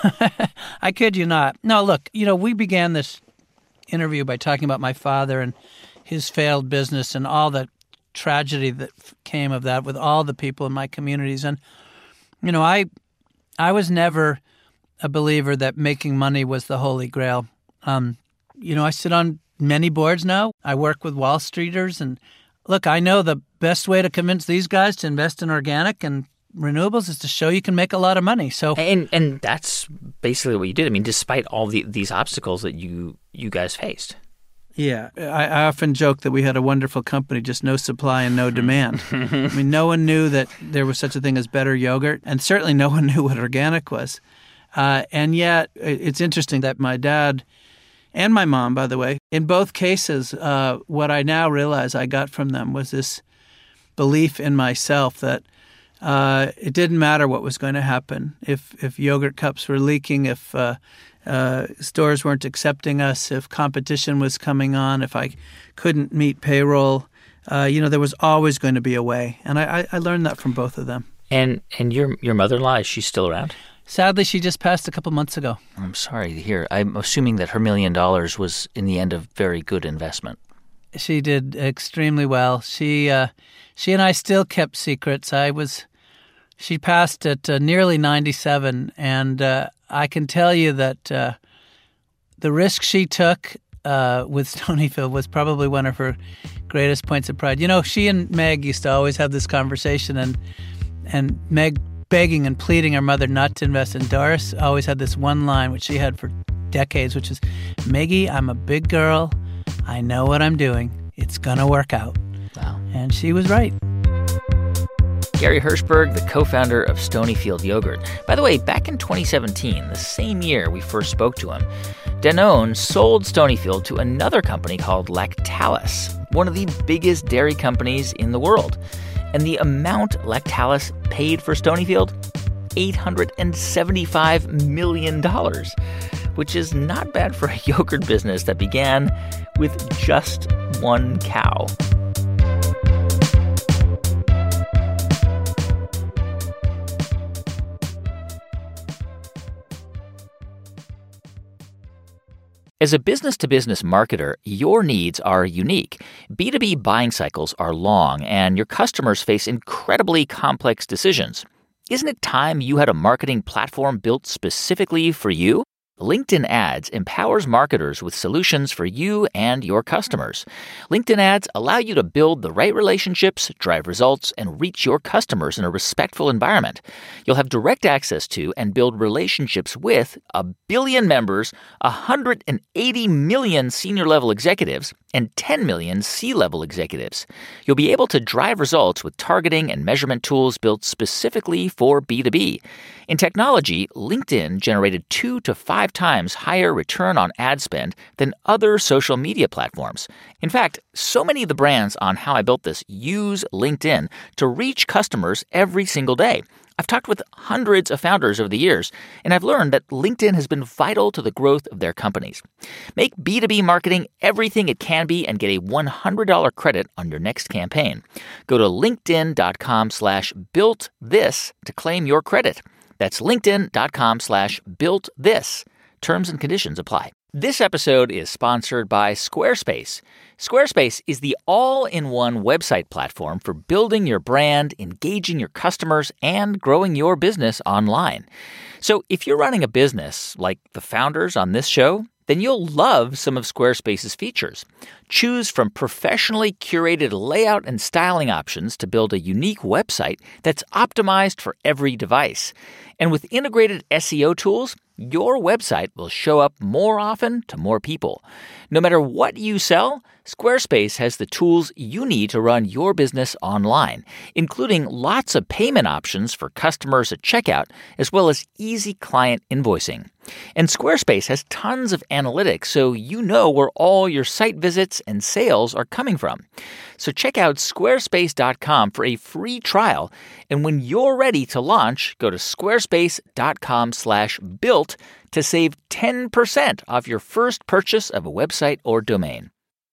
I kid you not. No, look, you know, we began this interview by talking about my father and his failed business and all the tragedy that came of that with all the people in my communities. And, you know, I I was never a believer that making money was the holy grail. Um, you know, I sit on many boards now. I work with Wall Streeters. And look, I know the best way to convince these guys to invest in organic and renewables is to show you can make a lot of money. So, And and that's basically what you did. I mean, despite all the, these obstacles that you you guys faced. yeah, I, I often joke that we had a wonderful company, just no supply and no demand. I mean, no one knew that there was such a thing as better yogurt, and certainly no one knew what organic was. Uh, and yet, it's interesting that my dad and my mom, by the way, in both cases, uh, what I now realize I got from them was this belief in myself that uh, it didn't matter what was going to happen. If if yogurt cups were leaking, if uh, uh, stores weren't accepting us, if competition was coming on, if I couldn't meet payroll, uh, you know, there was always going to be a way. And I, I learned that from both of them. And and your your mother-in-law, is she still around? Sadly, she just passed a couple months ago. I'm sorry to hear. I'm assuming that her million dollars was, in the end, a very good investment. She did extremely well. She uh, she and I still kept secrets. I was, she passed at uh, nearly ninety-seven, and uh, I can tell you that uh, the risk she took uh, with Stonyfield was probably one of her greatest points of pride. You know, she and Meg used to always have this conversation, and and Meg begging and pleading her mother not to invest in Doris always had this one line, which she had for decades, which is, Meggie, I'm a big girl. I know what I'm doing. It's going to work out. Wow. And she was right. Gary Hirshberg, the co-founder of Stonyfield Yogurt. By the way, back in twenty seventeen, the same year we first spoke to him, Danone sold Stonyfield to another company called Lactalis, one of the biggest dairy companies in the world. And the amount Lactalis paid for Stonyfield? eight hundred seventy-five million dollars, which is not bad for a yogurt business that began with just one cow. As a business-to-business marketer, your needs are unique. B two B buying cycles are long, and your customers face incredibly complex decisions. Isn't it time you had a marketing platform built specifically for you? LinkedIn Ads empowers marketers with solutions for you and your customers. LinkedIn Ads allow you to build the right relationships, drive results, and reach your customers in a respectful environment. You'll have direct access to and build relationships with a billion members, one hundred eighty million senior-level executives, and ten million C-level executives. You'll be able to drive results with targeting and measurement tools built specifically for B two B. In technology, LinkedIn generated two to five times higher return on ad spend than other social media platforms. In fact, so many of the brands on How I Built This use LinkedIn to reach customers every single day. I've talked with hundreds of founders over the years, and I've learned that LinkedIn has been vital to the growth of their companies. Make B two B marketing everything it can be and get a one hundred dollars credit on your next campaign. Go to linkedin.com slash built this to claim your credit. That's linkedin.com slash built this. Terms and conditions apply. This episode is sponsored by Squarespace. Squarespace is the all-in-one website platform for building your brand, engaging your customers, and growing your business online. So if you're running a business like the founders on this show, then you'll love some of Squarespace's features. Choose from professionally curated layout and styling options to build a unique website that's optimized for every device. And with integrated S E O tools, your website will show up more often to more people. No matter what you sell, Squarespace has the tools you need to run your business online, including lots of payment options for customers at checkout, as well as easy client invoicing. And Squarespace has tons of analytics, so you know where all your site visits and sales are coming from. So check out squarespace dot com for a free trial, and when you're ready to launch, go to squarespace dot com slash built to save ten percent off your first purchase of a website or domain.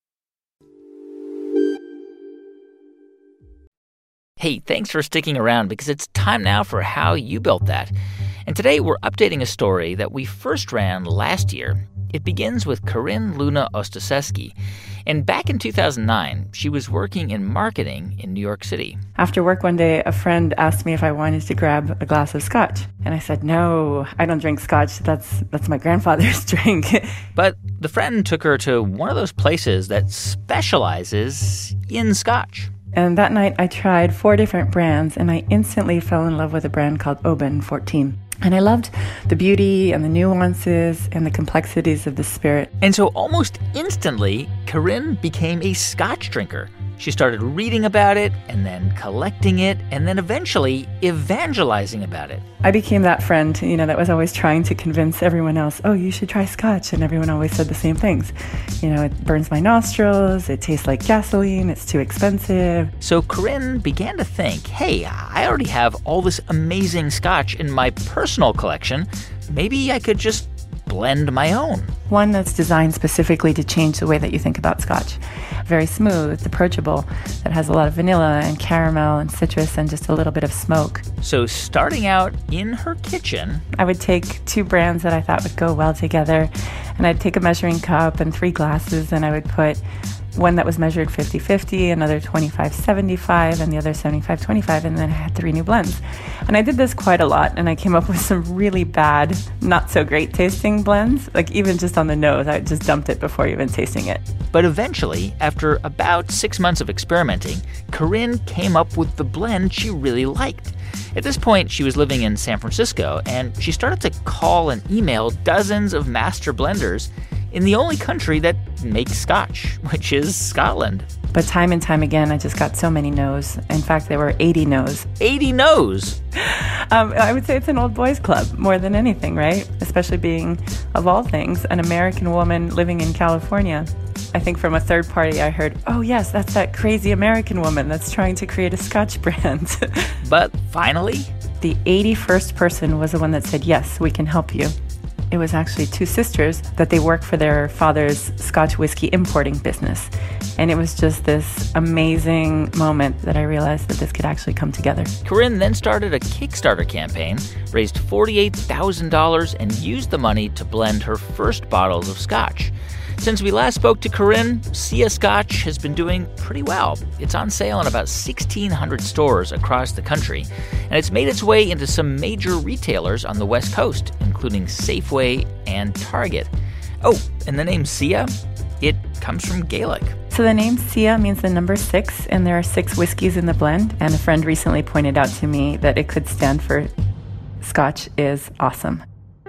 Hey, thanks for sticking around because it's time now for How You Built That. And today we're updating a story that we first ran last year. It begins with Corinne Luna Ostaseski. And back in two thousand nine, she was working in marketing in New York City. After work one day, a friend asked me if I wanted to grab a glass of scotch. And I said, no, I don't drink scotch. That's that's my grandfather's drink. But the friend took her to one of those places that specializes in scotch. And that night, I tried four different brands, and I instantly fell in love with a brand called Oban fourteen. And I loved the beauty and the nuances and the complexities of the spirit. And so almost instantly, Corinne became a scotch drinker. She started reading about it and then collecting it and then eventually evangelizing about it. I became that friend, you know, that was always trying to convince everyone else, oh, you should try scotch. And everyone always said the same things. You know, it burns my nostrils, it tastes like gasoline, it's too expensive. So Corinne began to think, hey, I already have all this amazing scotch in my personal collection. Maybe I could just blend my own. One that's designed specifically to change the way that you think about scotch. Very smooth, approachable, that has a lot of vanilla and caramel and citrus and just a little bit of smoke. So starting out in her kitchen, I would take two brands that I thought would go well together, and I'd take a measuring cup and three glasses, and I would put one that was measured fifty-fifty, another twenty-five seventy-five, and the other seventy-five twenty-five, and then I had three new blends. And I did this quite a lot, and I came up with some really bad, not so great tasting blends. Like even just on the nose, I just dumped it before even tasting it. But eventually, after about six months of experimenting, Corinne came up with the blend she really liked. At this point, she was living in San Francisco, and she started to call and email dozens of master blenders in the only country that makes scotch, which is Scotland. But time and time again, I just got so many no's. In fact, there were eighty no's. eighty no's? um, I would say it's an old boys club more than anything, right? Especially being, of all things, an American woman living in California. I think from a third party, I heard, oh yes, that's that crazy American woman that's trying to create a scotch brand. But finally, the eighty-first person was the one that said, yes, we can help you. It was actually two sisters that they work for their father's Scotch whiskey importing business. And it was just this amazing moment that I realized that this could actually come together. Corinne then started a Kickstarter campaign, raised forty-eight thousand dollars, and used the money to blend her first bottles of scotch. Since we last spoke to Corinne, Sia Scotch has been doing pretty well. It's on sale in about sixteen hundred stores across the country, and it's made its way into some major retailers on the West Coast, including Safeway and Target. Oh, and the name Sia, it comes from Gaelic. So the name Sia means the number six, and there are six whiskeys in the blend, and a friend recently pointed out to me that it could stand for Scotch is awesome.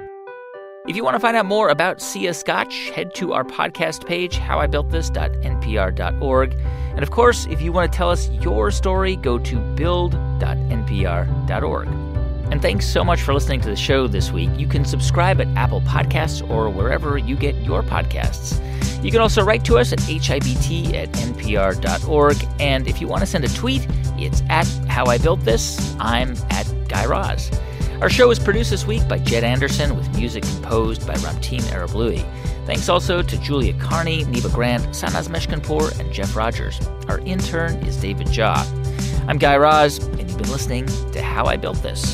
If you want to find out more about Sia Scotch, head to our podcast page, how I built this dot n p r dot org. And of course, if you want to tell us your story, go to build dot n p r dot org. And thanks so much for listening to the show this week. You can subscribe at Apple Podcasts or wherever you get your podcasts. You can also write to us at h i b t at n p r dot org. And if you want to send a tweet, it's at How I Built This. I'm at Guy Raz. Our show is produced this week by Jed Anderson with music composed by Ramtin Arablouei. Thanks also to Julia Carney, Neva Grant, Sanaz Meshkinpour, and Jeff Rogers. Our intern is David Jha. I'm Guy Raz, and you've been listening to How I Built This.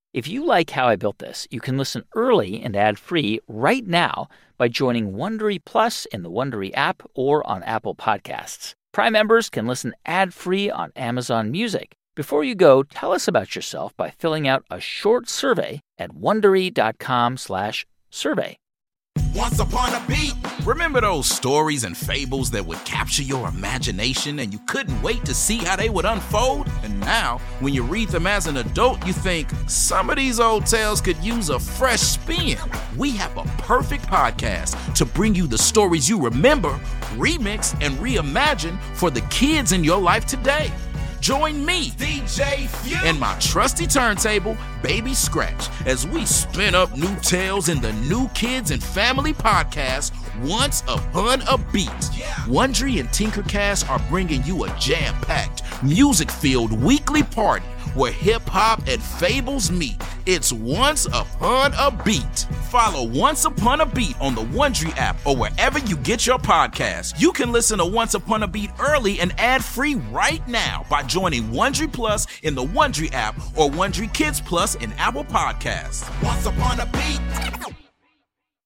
If you like How I Built This, you can listen early and ad-free right now by joining Wondery Plus in the Wondery app or on Apple Podcasts. Prime members can listen ad-free on Amazon Music. Before you go, tell us about yourself by filling out a short survey at Wondery.com slash survey. Once upon a beat. Remember those stories and fables that would capture your imagination and you couldn't wait to see how they would unfold? And now, when you read them as an adult, you think, some of these old tales could use a fresh spin. We have a perfect podcast to bring you the stories you remember, remix, and reimagine for the kids in your life today. Join me, D J Few, and my trusty turntable, Baby Scratch, as we spin up new tales in the New Kids and Family podcast, Once Upon a Beat. Yeah. Wondery and Tinkercast are bringing you a jam-packed, music-filled weekly party where hip-hop and fables meet. It's Once Upon a Beat. Follow Once Upon a Beat on the Wondery app or wherever you get your podcasts. You can listen to Once Upon a Beat early and ad-free right now by joining Wondery Plus in the Wondery app or Wondery Kids Plus in Apple Podcasts. Once Upon a Beat.